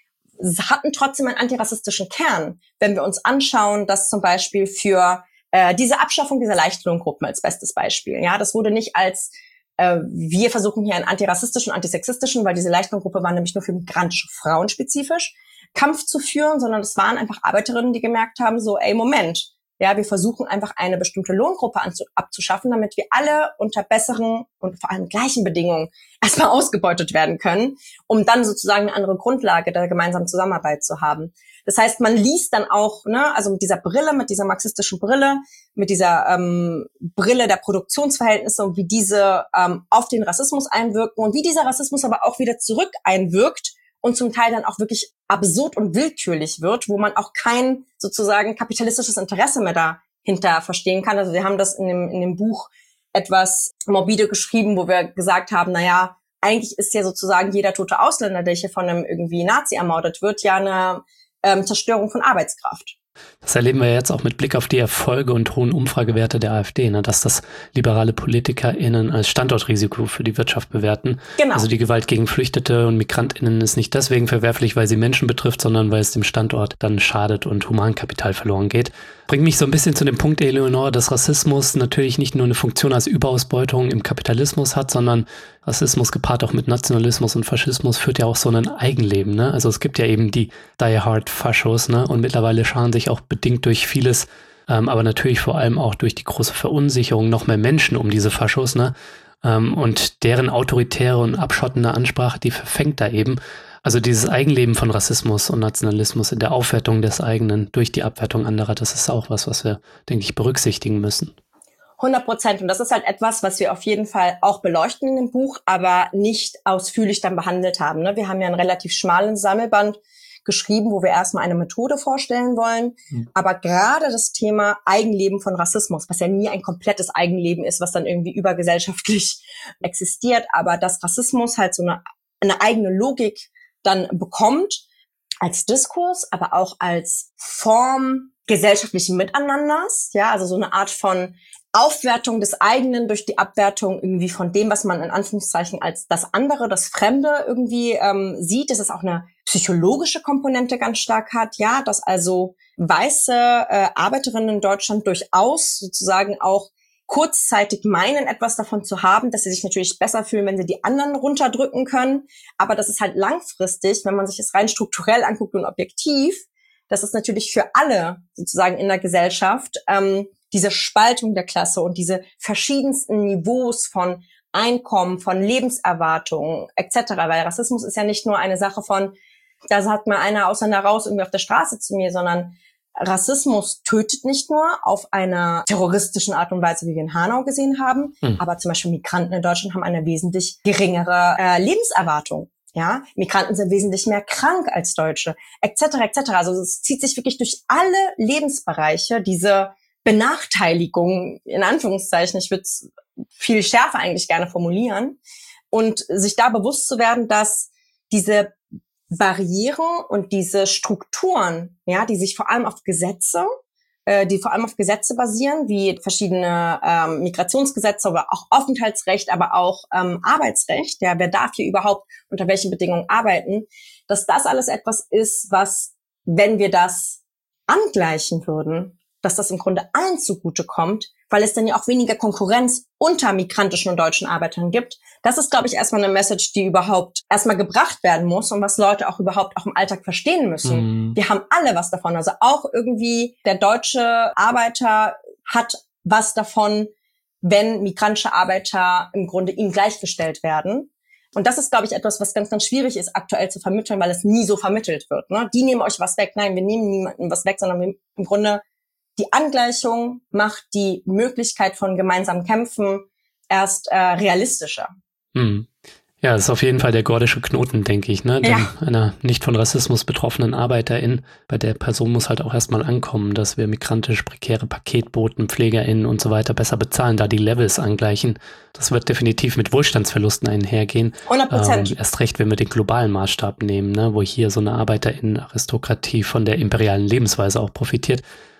hatten trotzdem einen antirassistischen Kern. Wenn wir uns anschauen, dass zum Beispiel für äh, diese Abschaffung dieser Leichtlohngruppen als bestes Beispiel, ja, das wurde nicht als äh, wir versuchen hier einen antirassistischen, antisexistischen, weil diese Leichtlohngruppe war nämlich nur für migrantische Frauen spezifisch, Kampf zu führen, sondern es waren einfach Arbeiterinnen, die gemerkt haben, so, ey, Moment, ja, wir versuchen einfach eine bestimmte Lohngruppe anzu- abzuschaffen, damit wir alle unter besseren und vor allem gleichen Bedingungen erstmal ausgebeutet werden können, um dann sozusagen eine andere Grundlage der gemeinsamen Zusammenarbeit zu haben. Das heißt, man liest dann auch, ne, also mit dieser Brille, mit dieser marxistischen Brille, mit dieser ähm, Brille der Produktionsverhältnisse und wie diese ähm, auf den Rassismus einwirken und wie dieser Rassismus aber auch wieder zurück einwirkt und zum Teil dann auch wirklich absurd und willkürlich wird, wo man auch kein sozusagen kapitalistisches Interesse mehr dahinter verstehen kann. Also wir haben das in dem, in dem Buch etwas morbide geschrieben, wo wir gesagt haben, na ja, eigentlich ist ja sozusagen jeder tote Ausländer, der hier von einem irgendwie Nazi ermordet wird, ja eine ähm, Zerstörung von Arbeitskraft. Das erleben wir jetzt auch mit Blick auf die Erfolge und hohen Umfragewerte der AfD, ne, dass das liberale PolitikerInnen als Standortrisiko für die Wirtschaft bewerten. Genau. Also die Gewalt gegen Flüchtete und MigrantInnen ist nicht deswegen verwerflich, weil sie Menschen betrifft, sondern weil es dem Standort dann schadet und Humankapital verloren geht. Bringt mich so ein bisschen zu dem Punkt, Eleonore, dass Rassismus natürlich nicht nur eine Funktion als Überausbeutung im Kapitalismus hat, sondern Rassismus gepaart auch mit Nationalismus und Faschismus führt ja auch so ein Eigenleben, ne? Also es gibt ja eben die Die Hard Faschos, ne? Und mittlerweile scharen sich auch bedingt durch vieles, ähm, aber natürlich vor allem auch durch die große Verunsicherung noch mehr Menschen um diese Faschos, ne? Ähm, und deren autoritäre und abschottende Ansprache, die verfängt da eben. Also dieses Eigenleben von Rassismus und Nationalismus in der Aufwertung des eigenen durch die Abwertung anderer, das ist auch was, was wir, denke ich, berücksichtigen müssen. hundert Prozent. Und das ist halt etwas, was wir auf jeden Fall auch beleuchten in dem Buch, aber nicht ausführlich dann behandelt haben. Wir haben ja einen relativ schmalen Sammelband geschrieben, wo wir erstmal eine Methode vorstellen wollen. Mhm. Aber gerade das Thema Eigenleben von Rassismus, was ja nie ein komplettes Eigenleben ist, was dann irgendwie übergesellschaftlich existiert, aber dass Rassismus halt so eine, eine eigene Logik dann bekommt, als Diskurs, aber auch als Form gesellschaftlichen Miteinanders, ja, also so eine Art von Aufwertung des eigenen durch die Abwertung irgendwie von dem, was man in Anführungszeichen als das andere, das Fremde irgendwie ähm, sieht, dass es auch eine psychologische Komponente ganz stark hat, ja, dass also weiße äh, Arbeiterinnen in Deutschland durchaus sozusagen auch kurzzeitig meinen, etwas davon zu haben, dass sie sich natürlich besser fühlen, wenn sie die anderen runterdrücken können, aber das ist halt langfristig, wenn man sich das rein strukturell anguckt und objektiv, das ist natürlich für alle sozusagen in der Gesellschaft ähm, diese Spaltung der Klasse und diese verschiedensten Niveaus von Einkommen, von Lebenserwartung et cetera. Weil Rassismus ist ja nicht nur eine Sache von, da sagt mal einer Ausländer raus irgendwie auf der Straße zu mir, sondern Rassismus tötet nicht nur auf einer terroristischen Art und Weise, wie wir in Hanau gesehen haben, mhm. aber zum Beispiel Migranten in Deutschland haben eine wesentlich geringere äh, Lebenserwartung. Ja, Migranten sind wesentlich mehr krank als Deutsche, et cetera, et cetera. Also es zieht sich wirklich durch alle Lebensbereiche diese Benachteiligung, in Anführungszeichen, ich würde es viel schärfer eigentlich gerne formulieren, und sich da bewusst zu werden, dass diese Barrieren und diese Strukturen, ja, die sich vor allem auf Gesetze, äh, die vor allem auf Gesetze basieren, wie verschiedene ähm, Migrationsgesetze oder auch Aufenthaltsrecht, aber auch ähm, Arbeitsrecht, ja, wer darf hier überhaupt unter welchen Bedingungen arbeiten, dass das alles etwas ist, was, wenn wir das angleichen würden, dass das im Grunde allen zugutekommt, weil es dann ja auch weniger Konkurrenz unter migrantischen und deutschen Arbeitern gibt. Das ist, glaube ich, erstmal eine Message, die überhaupt erstmal gebracht werden muss und was Leute auch überhaupt auch im Alltag verstehen müssen. Mhm. Wir haben alle was davon. Also auch irgendwie der deutsche Arbeiter hat was davon, wenn migrantische Arbeiter im Grunde ihm gleichgestellt werden. Und das ist, glaube ich, etwas, was ganz, ganz schwierig ist, aktuell zu vermitteln, weil es nie so vermittelt wird. Ne? Die nehmen euch was weg. Nein, wir nehmen niemandem was weg, sondern wir im Grunde die Angleichung macht die Möglichkeit von gemeinsamen Kämpfen erst äh, realistischer. Hm. Ja, das ist auf jeden Fall der gordische Knoten, denke ich, ne? Denn ja. einer nicht von Rassismus betroffenen Arbeiterin, bei der Person muss halt auch erstmal ankommen, dass wir migrantisch prekäre Paketboten, PflegerInnen und so weiter besser bezahlen, da die Levels angleichen. Das wird definitiv mit Wohlstandsverlusten einhergehen. hundert Prozent. Ähm, erst recht, wenn wir den globalen Maßstab nehmen, ne? Wo hier so eine ArbeiterInnen-Aristokratie von der imperialen Lebensweise auch profitiert.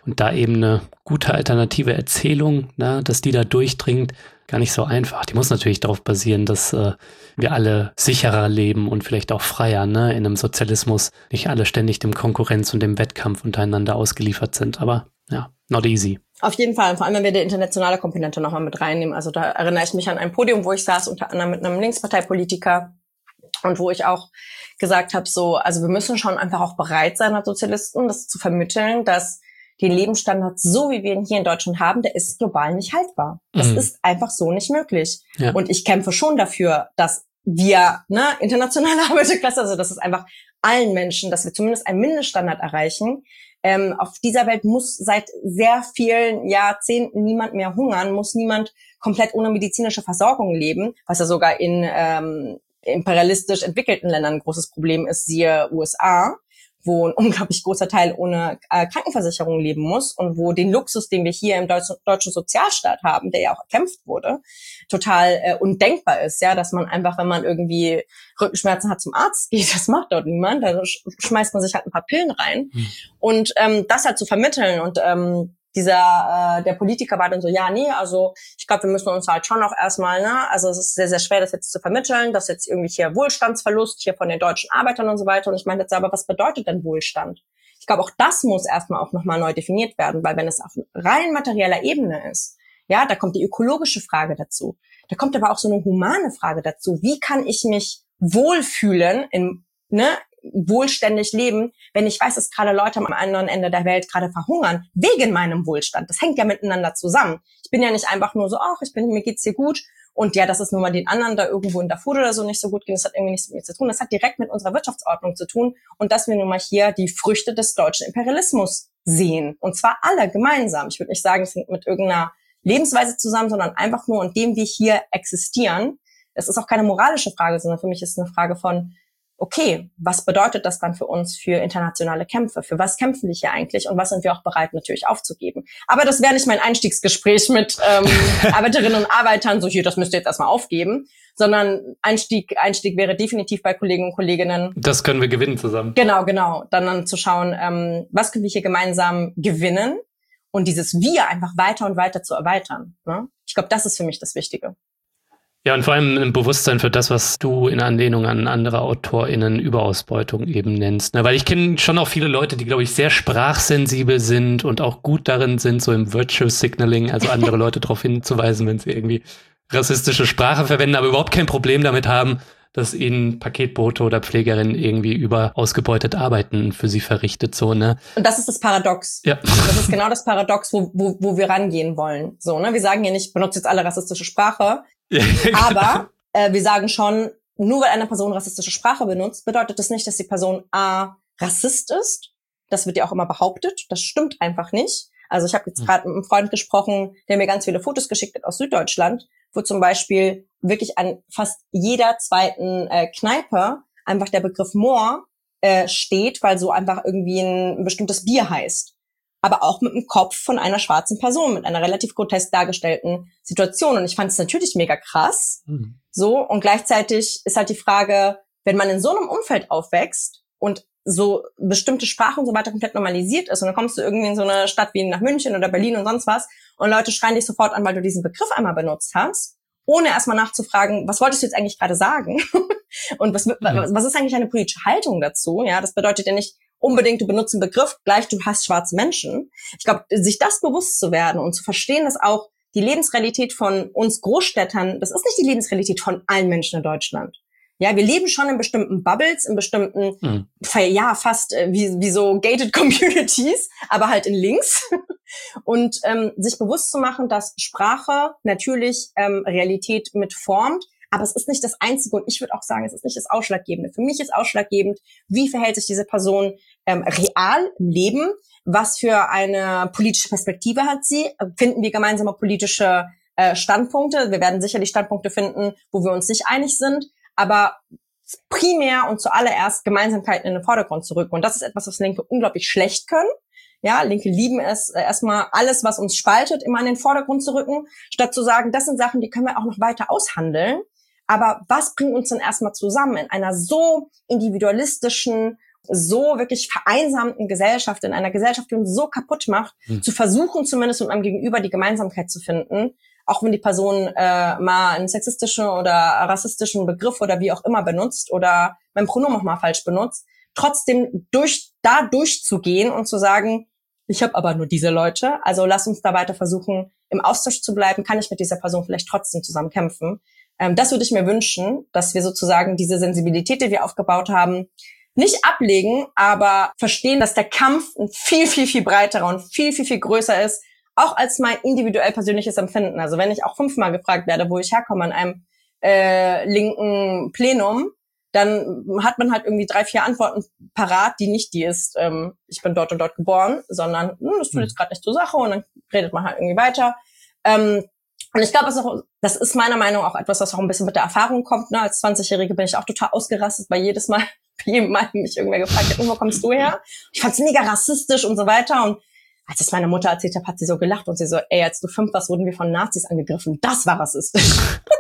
Und da eben eine gute alternative Erzählung, ne, dass die da durchdringt, gar nicht so einfach. Die muss natürlich darauf basieren, dass äh, wir alle sicherer leben und vielleicht auch freier, ne, in einem Sozialismus nicht alle ständig dem Konkurrenz und dem Wettkampf untereinander ausgeliefert sind. Aber ja, not easy. Auf jeden Fall, vor allem wenn wir die internationale Komponente nochmal mit reinnehmen. Also da erinnere ich mich an ein Podium, wo ich saß, unter anderem mit einem Linksparteipolitiker und wo ich auch gesagt habe, so, also wir müssen schon einfach auch bereit sein als Sozialisten, das zu vermitteln, dass den Lebensstandard, so wie wir ihn hier in Deutschland haben, der ist global nicht haltbar. Das mhm. ist einfach so nicht möglich. Ja. Und ich kämpfe schon dafür, dass wir, ne, internationale Arbeiterklasse, also dass es einfach allen Menschen, dass wir zumindest einen Mindeststandard erreichen. Ähm, auf dieser Welt muss seit sehr vielen Jahrzehnten niemand mehr hungern, muss niemand komplett ohne medizinische Versorgung leben, was ja sogar in ähm, imperialistisch entwickelten Ländern ein großes Problem ist, siehe U S A, wo ein unglaublich großer Teil ohne äh, Krankenversicherung leben muss und wo den Luxus, den wir hier im deutschen, deutschen Sozialstaat haben, der ja auch erkämpft wurde, total äh, undenkbar ist, ja, dass man einfach, wenn man irgendwie Rückenschmerzen hat, zum Arzt geht, das macht dort niemand, da sch- schmeißt man sich halt ein paar Pillen rein mhm. und ähm, das halt zu vermitteln und ähm, dieser, äh, der Politiker war dann so, ja, nee, also ich glaube, wir müssen uns halt schon auch erstmal, ne, also es ist sehr, sehr schwer, das jetzt zu vermitteln, dass jetzt irgendwie hier Wohlstandsverlust hier von den deutschen Arbeitern und so weiter. Und ich meine jetzt aber, was bedeutet denn Wohlstand? Ich glaube, auch das muss erstmal auch nochmal neu definiert werden, weil wenn es auf rein materieller Ebene ist, ja, da kommt die ökologische Frage dazu. Da kommt aber auch so eine humane Frage dazu. Wie kann ich mich wohlfühlen in, ne, wohlständig leben, wenn ich weiß, dass gerade Leute am anderen Ende der Welt gerade verhungern, wegen meinem Wohlstand. Das hängt ja miteinander zusammen. Ich bin ja nicht einfach nur so, ach, ich bin, mir geht's hier gut und ja, das ist nur mal den anderen da irgendwo in Darfur oder so nicht so gut ging. Das hat irgendwie nichts mit mir zu tun. Das hat direkt mit unserer Wirtschaftsordnung zu tun und dass wir nun mal hier die Früchte des deutschen Imperialismus sehen. Und zwar alle gemeinsam. Ich würde nicht sagen, es hängt mit irgendeiner Lebensweise zusammen, sondern einfach nur, indem wir hier existieren. Es ist auch keine moralische Frage, sondern für mich ist es eine Frage von, okay, was bedeutet das dann für uns für internationale Kämpfe? Für was kämpfen wir hier eigentlich? Und was sind wir auch bereit natürlich aufzugeben? Aber das wäre nicht mein Einstiegsgespräch mit ähm, Arbeiterinnen und Arbeitern, so hier, das müsst ihr jetzt erstmal aufgeben, sondern Einstieg Einstieg wäre definitiv bei Kollegen und Kolleginnen. Das können wir gewinnen zusammen. Genau, genau. Dann, dann zu schauen, ähm, was können wir hier gemeinsam gewinnen und dieses Wir einfach weiter und weiter zu erweitern. Ne? Ich glaube, das ist für mich das Wichtige. Ja, und vor allem ein Bewusstsein für das, was du in Anlehnung an andere AutorInnen Überausbeutung eben nennst. Ne? Weil ich kenne schon auch viele Leute, die, glaube ich, sehr sprachsensibel sind und auch gut darin sind, so im Virtue Signaling, also andere Leute darauf hinzuweisen, wenn sie irgendwie rassistische Sprache verwenden, aber überhaupt kein Problem damit haben, dass ihnen Paketbote oder Pflegerinnen irgendwie über ausgebeutet Arbeiten für sie verrichtet, so, ne? Und das ist das Paradox. Ja. Das ist genau das Paradox, wo, wo, wo wir rangehen wollen. So, ne? Wir sagen ja nicht, benutzt jetzt alle rassistische Sprache. Ja, genau. Aber äh, wir sagen schon, nur weil eine Person rassistische Sprache benutzt, bedeutet das nicht, dass die Person A, Rassist ist. Das wird ja auch immer behauptet. Das stimmt einfach nicht. Also ich habe jetzt gerade mit einem Freund gesprochen, der mir ganz viele Fotos geschickt hat aus Süddeutschland, wo zum Beispiel wirklich an fast jeder zweiten äh, Kneipe einfach der Begriff Moor äh, steht, weil so einfach irgendwie ein, ein bestimmtes Bier heißt. Aber auch mit dem Kopf von einer schwarzen Person, mit einer relativ grotesk dargestellten Situation. Und ich fand es natürlich mega krass. Mhm. So, und gleichzeitig ist halt die Frage, wenn man in so einem Umfeld aufwächst und so bestimmte Sprache und so weiter komplett normalisiert ist und dann kommst du irgendwie in so eine Stadt wie nach München oder Berlin und sonst was und Leute schreien dich sofort an, weil du diesen Begriff einmal benutzt hast, ohne erstmal nachzufragen, was wolltest du jetzt eigentlich gerade sagen? Und was, was ist eigentlich eine politische Haltung dazu? Ja, das bedeutet ja nicht unbedingt, du benutzt einen Begriff, gleich du hast schwarze Menschen. Ich glaube, sich das bewusst zu werden und zu verstehen, dass auch die Lebensrealität von uns Großstädtern, das ist nicht die Lebensrealität von allen Menschen in Deutschland. Ja, wir leben schon in bestimmten Bubbles, in bestimmten, mhm. ja, fast äh, wie, wie so gated Communities, aber halt in Links. Und ähm, sich bewusst zu machen, dass Sprache natürlich ähm, Realität mitformt, aber es ist nicht das Einzige und ich würde auch sagen, es ist nicht das Ausschlaggebende. Für mich ist ausschlaggebend, wie verhält sich diese Person ähm, real im Leben, was für eine politische Perspektive hat sie, finden wir gemeinsame politische äh, Standpunkte. Wir werden sicherlich Standpunkte finden, wo wir uns nicht einig sind, aber primär und zuallererst Gemeinsamkeiten in den Vordergrund zu rücken. Und das ist etwas, was Linke unglaublich schlecht können. Ja, Linke lieben es, äh, erstmal alles, was uns spaltet, immer in den Vordergrund zu rücken, statt zu sagen, das sind Sachen, die können wir auch noch weiter aushandeln. Aber was bringt uns denn erstmal zusammen in einer so individualistischen so wirklich vereinsamten Gesellschaft, in einer Gesellschaft, die uns so kaputt macht, mhm. zu versuchen, zumindest mit meinem Gegenüber die Gemeinsamkeit zu finden, auch wenn die Person äh, mal einen sexistischen oder rassistischen Begriff oder wie auch immer benutzt oder mein Pronomen auch mal falsch benutzt, trotzdem durch da durchzugehen und zu sagen, ich habe aber nur diese Leute, also lass uns da weiter versuchen, im Austausch zu bleiben, kann ich mit dieser Person vielleicht trotzdem zusammen kämpfen. Ähm, das würde ich mir wünschen, dass wir sozusagen diese Sensibilität, die wir aufgebaut haben, nicht ablegen, aber verstehen, dass der Kampf ein viel, viel, viel breiterer und viel, viel, viel größer ist, auch als mein individuell persönliches Empfinden. Also wenn ich auch fünfmal gefragt werde, wo ich herkomme an einem äh, linken Plenum, dann hat man halt irgendwie drei, vier Antworten parat, die nicht die ist, ähm, ich bin dort und dort geboren, sondern hm, das tut jetzt gerade nicht zur Sache und dann redet man halt irgendwie weiter. Ähm, und ich glaube, das, das ist meiner Meinung nach auch etwas, was auch ein bisschen mit der Erfahrung kommt. Ne? Als zwanzigjährige bin ich auch total ausgerastet, weil jedes Mal, jedem Mal mich irgendwer gefragt hat, wo kommst du her? Ich fand's mega rassistisch und so weiter. Und als es meine Mutter erzählt hat, hat sie so gelacht und sie so, ey, als du fünf warst, wurden wir von Nazis angegriffen. Das war rassistisch.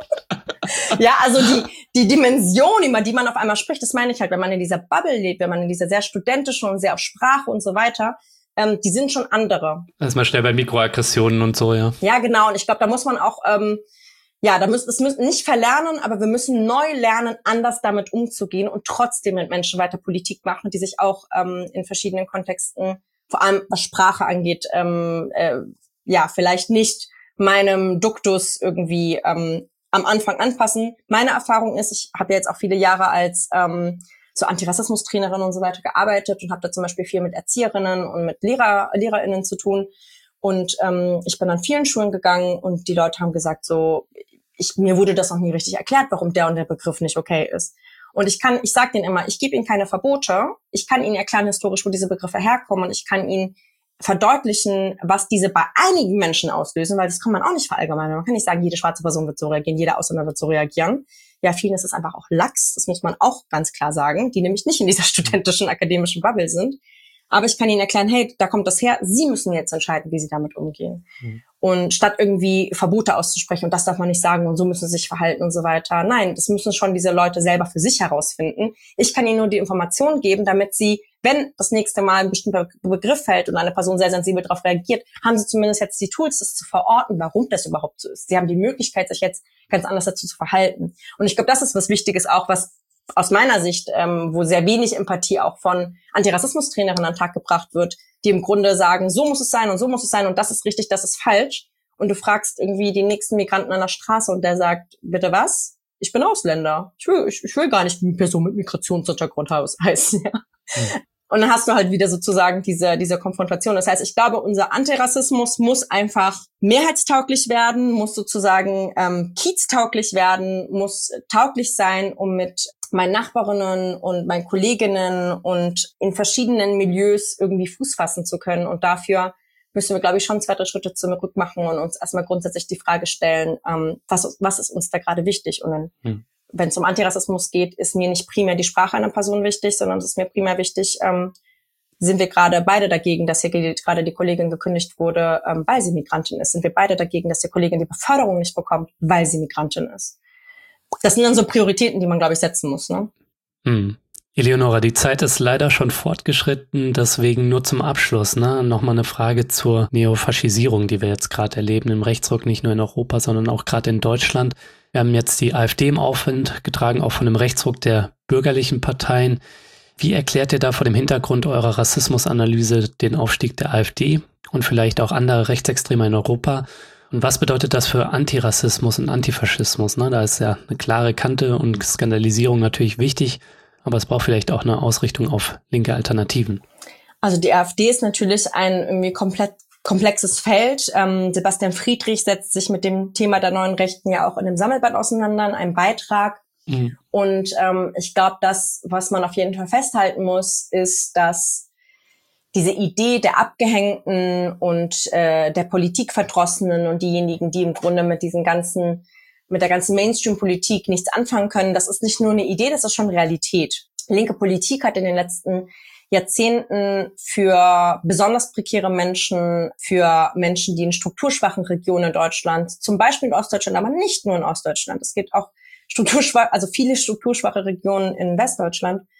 Ja, also die die Dimension, über die man auf einmal spricht, das meine ich halt, wenn man in dieser Bubble lebt, wenn man in dieser sehr studentischen und sehr auf Sprache und so weiter, ähm, die sind schon andere. Erstmal schnell bei Mikroaggressionen und so, ja. Ja, genau. Und ich glaube, da muss man auch, ähm, ja, da müssen das müssen nicht verlernen, aber wir müssen neu lernen, anders damit umzugehen und trotzdem mit Menschen weiter Politik machen, die sich auch ähm, in verschiedenen Kontexten, vor allem was Sprache angeht, ähm, äh, ja, vielleicht nicht meinem Duktus irgendwie ähm, am Anfang anpassen. Meine Erfahrung ist, ich habe ja jetzt auch viele Jahre als ähm, so Antirassismus-Trainerin und so weiter gearbeitet und habe da zum Beispiel viel mit Erzieherinnen und mit Lehrer, LehrerInnen zu tun. Und ähm, ich bin an vielen Schulen gegangen und die Leute haben gesagt so, ich, mir wurde das noch nie richtig erklärt, warum der und der Begriff nicht okay ist. Und ich kann, ich sage denen immer, ich gebe ihnen keine Verbote, ich kann ihnen erklären historisch, wo diese Begriffe herkommen und ich kann ihnen verdeutlichen, was diese bei einigen Menschen auslösen, weil das kann man auch nicht verallgemeinern. Man kann nicht sagen, jede schwarze Person wird so reagieren, jeder Ausländer wird so reagieren. Ja, vielen ist es einfach auch Lachs, das muss man auch ganz klar sagen, die nämlich nicht in dieser studentischen, akademischen Bubble sind. Aber ich kann ihnen erklären, hey, da kommt das her, sie müssen jetzt entscheiden, wie sie damit umgehen. Mhm. Und statt irgendwie Verbote auszusprechen und das darf man nicht sagen und so müssen sie sich verhalten und so weiter. Nein, das müssen schon diese Leute selber für sich herausfinden. Ich kann ihnen nur die Information geben, damit sie, wenn das nächste Mal ein bestimmter Begriff fällt und eine Person sehr sensibel darauf reagiert, haben sie zumindest jetzt die Tools, das zu verorten, warum das überhaupt so ist. Sie haben die Möglichkeit, sich jetzt ganz anders dazu zu verhalten. Und ich glaube, das ist was Wichtiges auch, was aus meiner Sicht, ähm, wo sehr wenig Empathie auch von Antirassismus-Trainerinnen an den Tag gebracht wird, die im Grunde sagen, so muss es sein und so muss es sein und das ist richtig, das ist falsch. Und du fragst irgendwie die nächsten Migranten an der Straße und der sagt, bitte was? Ich bin Ausländer. Ich will, ich, ich will gar nicht eine Person mit Migrationshintergrund heißen. Ja. Mhm. Und dann hast du halt wieder sozusagen diese, diese Konfrontation. Das heißt, ich glaube, unser Antirassismus muss einfach mehrheitstauglich werden, muss sozusagen ähm, kieztauglich werden, muss tauglich sein, um mit meinen Nachbarinnen und meinen Kolleginnen und in verschiedenen Milieus irgendwie Fuß fassen zu können. Und dafür müssen wir, glaube ich, schon zwei, drei Schritte zurück machen und uns erstmal grundsätzlich die Frage stellen, ähm, was, was ist uns da gerade wichtig? Und dann, hm. wenn es um Antirassismus geht, ist mir nicht primär die Sprache einer Person wichtig, sondern es ist mir primär wichtig, ähm, sind wir gerade beide dagegen, dass hier gerade die Kollegin gekündigt wurde, ähm, weil sie Migrantin ist? Sind wir beide dagegen, dass die Kollegin die Beförderung nicht bekommt, weil sie Migrantin ist? Das sind dann so Prioritäten, die man, glaube ich, setzen muss. Ne? Hm. Eleonora, die Zeit ist leider schon fortgeschritten, deswegen nur zum Abschluss, ne? Nochmal eine Frage zur Neofaschisierung, die wir jetzt gerade erleben im Rechtsruck, nicht nur in Europa, sondern auch gerade in Deutschland. Wir haben jetzt die AfD im Aufwind getragen, auch von dem Rechtsruck der bürgerlichen Parteien. Wie erklärt ihr da vor dem Hintergrund eurer Rassismusanalyse den Aufstieg der AfD und vielleicht auch andere Rechtsextreme in Europa? Und was bedeutet das für Antirassismus und Antifaschismus? Ne? Da ist ja eine klare Kante und Skandalisierung natürlich wichtig, aber es braucht vielleicht auch eine Ausrichtung auf linke Alternativen. Also die AfD ist natürlich ein irgendwie komplett komplexes Feld. Ähm, Sebastian Friedrich setzt sich mit dem Thema der neuen Rechten ja auch in dem Sammelband auseinander, in einem Beitrag. Mhm. Und ähm, ich glaube, das, was man auf jeden Fall festhalten muss, ist, dass diese Idee der Abgehängten und äh, der Politikverdrossenen und diejenigen, die im Grunde mit diesen ganzen, mit der ganzen Mainstream-Politik nichts anfangen können, das ist nicht nur eine Idee, das ist schon Realität. Linke Politik hat in den letzten Jahrzehnten für besonders prekäre Menschen, für Menschen, die in strukturschwachen Regionen in Deutschland, zum Beispiel in Ostdeutschland, aber nicht nur in Ostdeutschland, es gibt auch strukturschwach, also viele strukturschwache Regionen in Westdeutschland,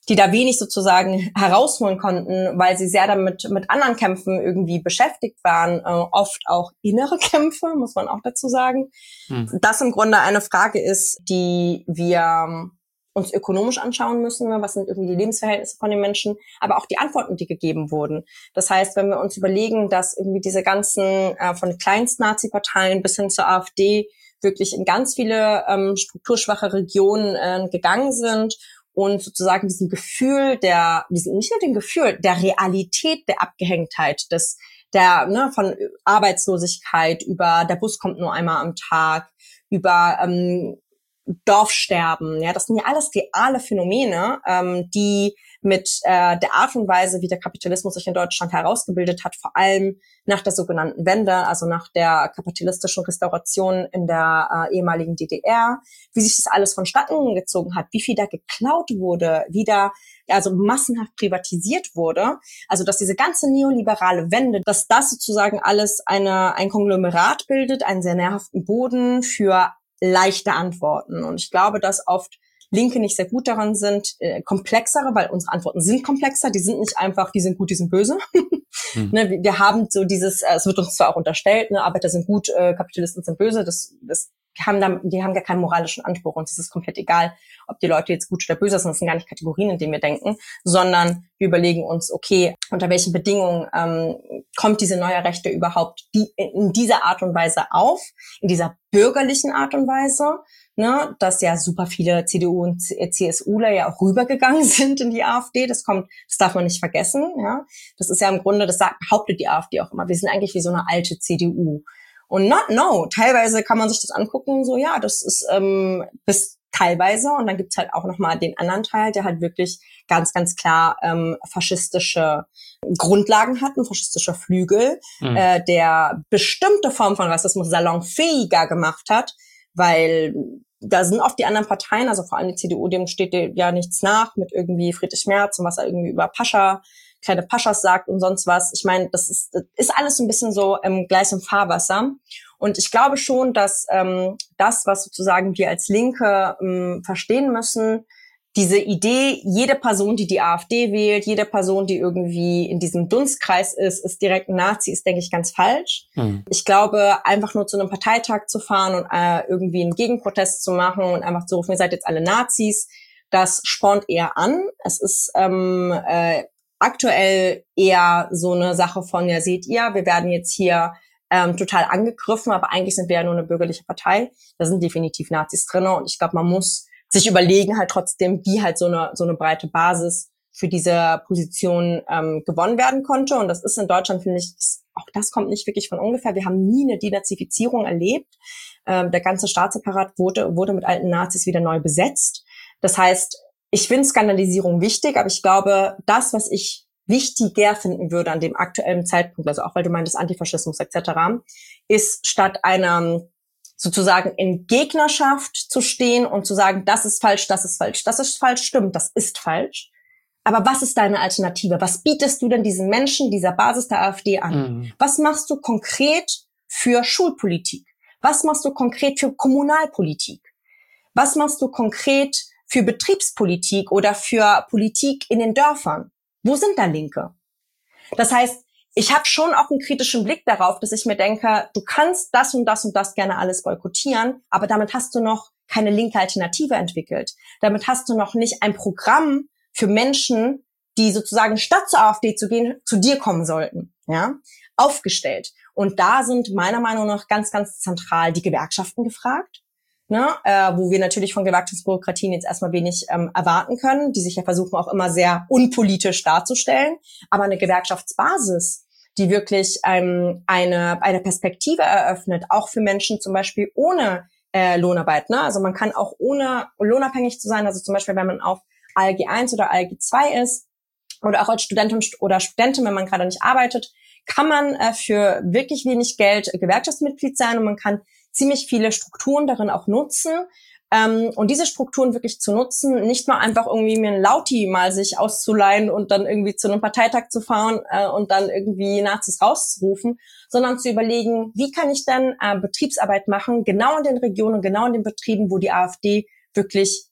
die da wenig sozusagen herausholen konnten, weil sie sehr damit mit anderen Kämpfen irgendwie beschäftigt waren, äh, oft auch innere Kämpfe, muss man auch dazu sagen. Hm. Das im Grunde eine Frage ist, die wir uns ökonomisch anschauen müssen, was sind irgendwie die Lebensverhältnisse von den Menschen, aber auch die Antworten, die gegeben wurden. Das heißt, wenn wir uns überlegen, dass irgendwie diese ganzen äh, von Kleinst-Nazi-Parteien bis hin zur AfD wirklich in ganz viele ähm, strukturschwache Regionen äh, gegangen sind und sozusagen diesem Gefühl der, diesem, nicht nur dem Gefühl, der Realität der Abgehängtheit, des, der, ne, von Arbeitslosigkeit über, der Bus kommt nur einmal am Tag, über ähm, Dorfsterben, ja, das sind ja alles reale Phänomene, ähm, die mit äh, der Art und Weise, wie der Kapitalismus sich in Deutschland herausgebildet hat, vor allem nach der sogenannten Wende, also nach der kapitalistischen Restauration in der äh, ehemaligen D D R, wie sich das alles vonstatten gezogen hat, wie viel da geklaut wurde, wie da also massenhaft privatisiert wurde, also dass diese ganze neoliberale Wende, dass das sozusagen alles eine ein Konglomerat bildet, einen sehr nährhaften Boden für leichte Antworten. Und ich glaube, dass oft Linke nicht sehr gut daran sind, äh, komplexere, weil unsere Antworten sind komplexer, die sind nicht einfach, die sind gut, die sind böse. hm. ne, wir, wir haben so dieses, äh, es wird uns zwar auch unterstellt, ne, Arbeiter sind gut, äh, Kapitalisten sind böse, das, das die haben da, die haben gar keinen moralischen Anspruch, uns ist es komplett egal, ob die Leute jetzt gut oder böse sind, das sind gar nicht Kategorien, in denen wir denken, sondern wir überlegen uns, okay, unter welchen Bedingungen ähm, kommt diese neue Rechte überhaupt die, in dieser Art und Weise auf, in dieser bürgerlichen Art und Weise, ne, dass ja super viele C D U und CSUler ja auch rübergegangen sind in die AfD, das kommt, das darf man nicht vergessen, ja, das ist ja im Grunde, das sagt, behauptet die AfD auch immer, wir sind eigentlich wie so eine alte C D U. Und not no, teilweise kann man sich das angucken, so ja, das ist ähm, bis teilweise und dann gibt's halt auch nochmal den anderen Teil, der halt wirklich ganz, ganz klar ähm, faschistische Grundlagen hat, ein faschistischer Flügel, mhm. äh, der bestimmte Form von Rassismus salonfähiger gemacht hat, weil da sind oft die anderen Parteien, also vor allem die C D U, dem steht ja nichts nach mit irgendwie Friedrich Merz und was er irgendwie über Pascha kleine Paschas sagt und sonst was. Ich meine, das ist, das ist alles so ein bisschen so ähm, gleich im Fahrwasser. Und ich glaube schon, dass ähm, das, was sozusagen wir als Linke ähm, verstehen müssen, diese Idee, jede Person, die die AfD wählt, jede Person, die irgendwie in diesem Dunstkreis ist, ist direkt ein Nazi, ist, denke ich, ganz falsch. Mhm. Ich glaube, einfach nur zu einem Parteitag zu fahren und äh, irgendwie einen Gegenprotest zu machen und einfach zu rufen, ihr seid jetzt alle Nazis, das spornt eher an. Es ist ähm, äh, aktuell eher so eine Sache von, ja, seht ihr, wir werden jetzt hier ähm, total angegriffen, aber eigentlich sind wir ja nur eine bürgerliche Partei. Da sind definitiv Nazis drin und ich glaube, man muss sich überlegen halt trotzdem, wie halt so eine so eine breite Basis für diese Position ähm, gewonnen werden konnte. Und das ist in Deutschland, finde ich, das, auch das kommt nicht wirklich von ungefähr. Wir haben nie eine Denazifizierung erlebt. Ähm, der ganze Staatsapparat wurde, wurde mit alten Nazis wieder neu besetzt. Das heißt, ich finde Skandalisierung wichtig, aber ich glaube, das, was ich wichtiger finden würde an dem aktuellen Zeitpunkt, also auch weil du meintest Antifaschismus et cetera, ist statt einer sozusagen in Gegnerschaft zu stehen und zu sagen, das ist falsch, das ist falsch, das ist falsch, stimmt, das ist falsch. Aber was ist deine Alternative? Was bietest du denn diesen Menschen, dieser Basis der AfD an? Mhm. Was machst du konkret für Schulpolitik? Was machst du konkret für Kommunalpolitik? Was machst du konkret für Betriebspolitik oder für Politik in den Dörfern? Wo sind da Linke? Das heißt, ich habe schon auch einen kritischen Blick darauf, dass ich mir denke, du kannst das und das und das gerne alles boykottieren, aber damit hast du noch keine linke Alternative entwickelt. Damit hast du noch nicht ein Programm für Menschen, die sozusagen statt zur AfD zu gehen, zu dir kommen sollten, ja, aufgestellt. Und da sind meiner Meinung nach ganz, ganz zentral die Gewerkschaften gefragt. Ne, äh, wo wir natürlich von Gewerkschaftsbürokratien jetzt erstmal wenig ähm, erwarten können, die sich ja versuchen auch immer sehr unpolitisch darzustellen, aber eine Gewerkschaftsbasis, die wirklich ähm, eine eine Perspektive eröffnet, auch für Menschen zum Beispiel ohne äh, Lohnarbeit. Ne? Also man kann auch ohne lohnabhängig zu sein, also zum Beispiel, wenn man auf A L G eins oder A L G zwei ist oder auch als Studentin oder Studentin, wenn man gerade nicht arbeitet, kann man äh, für wirklich wenig Geld Gewerkschaftsmitglied sein und man kann ziemlich viele Strukturen darin auch nutzen. Ähm, und diese Strukturen wirklich zu nutzen, nicht mal einfach irgendwie mir ein Lauti mal sich auszuleihen und dann irgendwie zu einem Parteitag zu fahren äh, und dann irgendwie Nazis rauszurufen, sondern zu überlegen, wie kann ich denn äh, Betriebsarbeit machen, genau in den Regionen, genau in den Betrieben, wo die AfD wirklich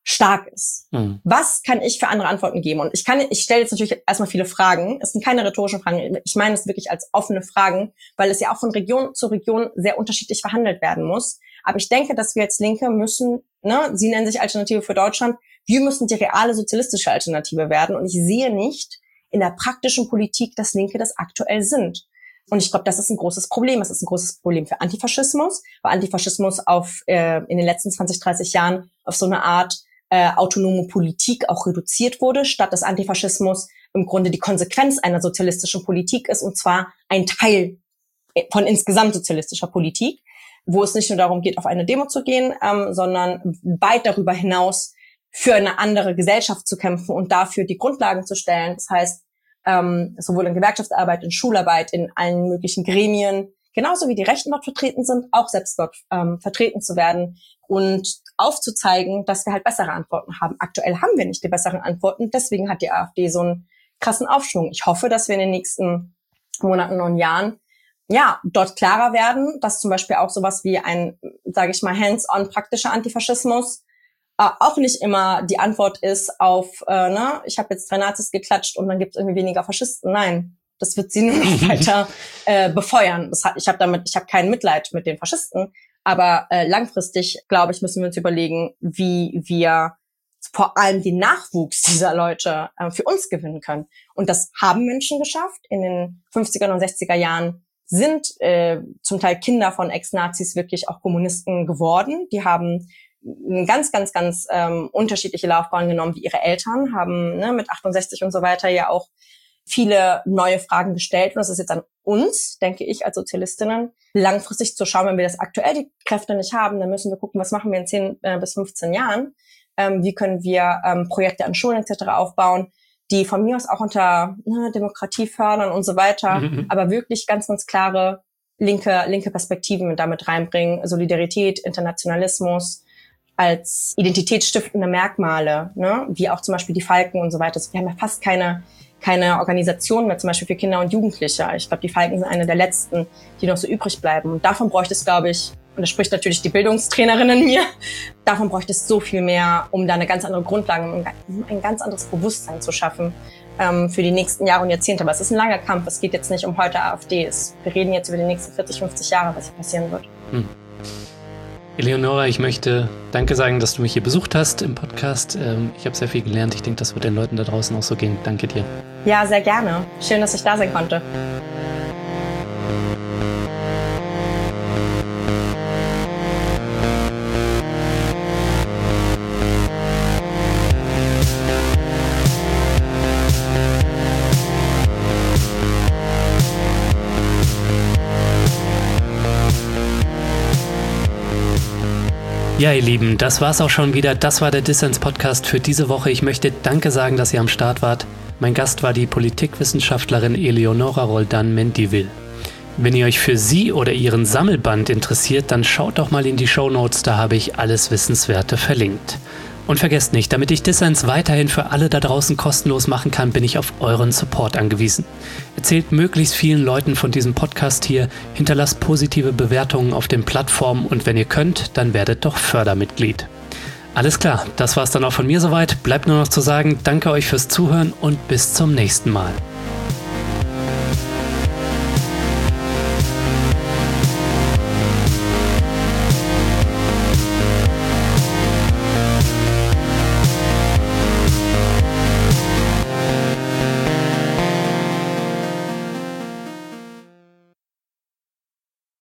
stark ist. Mhm. Was kann ich für andere Antworten geben? Und ich kann, ich stelle jetzt natürlich erstmal viele Fragen. Es sind keine rhetorischen Fragen. Ich meine es wirklich als offene Fragen, weil es ja auch von Region zu Region sehr unterschiedlich verhandelt werden muss. Aber ich denke, dass wir als Linke müssen, ne, Sie nennen sich Alternative für Deutschland, wir müssen die reale sozialistische Alternative werden. Und ich sehe nicht in der praktischen Politik, dass Linke das aktuell sind. Und ich glaube, das ist ein großes Problem. Das ist ein großes Problem für Antifaschismus, weil Antifaschismus auf äh, in den letzten zwanzig, dreißig Jahren auf so eine Art äh, autonome Politik auch reduziert wurde, statt dass Antifaschismus im Grunde die Konsequenz einer sozialistischen Politik ist, und zwar ein Teil von insgesamt sozialistischer Politik, wo es nicht nur darum geht, auf eine Demo zu gehen, ähm, sondern weit darüber hinaus für eine andere Gesellschaft zu kämpfen und dafür die Grundlagen zu stellen. Das heißt, ähm, sowohl in Gewerkschaftsarbeit, in Schularbeit, in allen möglichen Gremien, genauso wie die Rechten dort vertreten sind, auch selbst dort ähm, vertreten zu werden und aufzuzeigen, dass wir halt bessere Antworten haben. Aktuell haben wir nicht die besseren Antworten, deswegen hat die AfD so einen krassen Aufschwung. Ich hoffe, dass wir in den nächsten Monaten und Jahren ja dort klarer werden, dass zum Beispiel auch sowas wie ein, sage ich mal, hands-on praktischer Antifaschismus äh, auch nicht immer die Antwort ist auf, äh, ne, ich habe jetzt drei Nazis geklatscht und dann gibt es irgendwie weniger Faschisten. Nein, das wird sie nur noch weiter äh, befeuern. Das hat, ich habe damit, ich habe kein Mitleid mit den Faschisten, aber äh, langfristig, glaube ich, müssen wir uns überlegen, wie wir vor allem den Nachwuchs dieser Leute äh, für uns gewinnen können. Und das haben Menschen geschafft. In den fünfziger und sechziger Jahren sind äh, zum Teil Kinder von Ex-Nazis wirklich auch Kommunisten geworden. Die haben eine ganz, ganz, ganz ähm, unterschiedliche Laufbahnen genommen wie ihre Eltern, haben ne, mit achtundsechzig und so weiter ja auch viele neue Fragen gestellt. Und es ist jetzt an uns, denke ich, als Sozialistinnen, langfristig zu schauen, wenn wir das aktuell die Kräfte nicht haben, dann müssen wir gucken, was machen wir in zehn äh, bis fünfzehn Jahren. Ähm, wie können wir ähm, Projekte an Schulen et cetera aufbauen, die von mir aus auch unter ne, Demokratie fördern und so weiter, mhm. aber wirklich ganz, ganz klare linke linke Perspektiven mit damit reinbringen. Solidarität, Internationalismus als identitätsstiftende Merkmale, ne, wie auch zum Beispiel die Falken und so weiter. Wir haben ja fast keine keine Organisation mehr, zum Beispiel für Kinder und Jugendliche. Ich glaube, die Falken sind eine der letzten, die noch so übrig bleiben. Und davon bräuchte es, glaube ich, und das spricht natürlich die Bildungstrainerin in mir, davon bräuchte es so viel mehr, um da eine ganz andere Grundlage, um ein ganz anderes Bewusstsein zu schaffen ähm, für die nächsten Jahre und Jahrzehnte. Aber es ist ein langer Kampf. Es geht jetzt nicht um heute AfD. Es, wir reden jetzt über die nächsten vierzig, fünfzig Jahre, was hier passieren wird. Hm. Eleonora, ich möchte Danke sagen, dass du mich hier besucht hast im Podcast. Ich habe sehr viel gelernt. Ich denke, das wird den Leuten da draußen auch so gehen. Danke dir. Ja, sehr gerne. Schön, dass ich da sein konnte. Ja, ihr Lieben, das war's auch schon wieder. Das war der Dissens-Podcast für diese Woche. Ich möchte Danke sagen, dass ihr am Start wart. Mein Gast war die Politikwissenschaftlerin Eleonora Roldan-Mendivil. Wenn ihr euch für sie oder ihren Sammelband interessiert, dann schaut doch mal in die Shownotes, da habe ich alles Wissenswerte verlinkt. Und vergesst nicht, damit ich Dissens weiterhin für alle da draußen kostenlos machen kann, bin ich auf euren Support angewiesen. Erzählt möglichst vielen Leuten von diesem Podcast hier, hinterlasst positive Bewertungen auf den Plattformen und wenn ihr könnt, dann werdet doch Fördermitglied. Alles klar, das war's dann auch von mir soweit. Bleibt nur noch zu sagen, danke euch fürs Zuhören und bis zum nächsten Mal.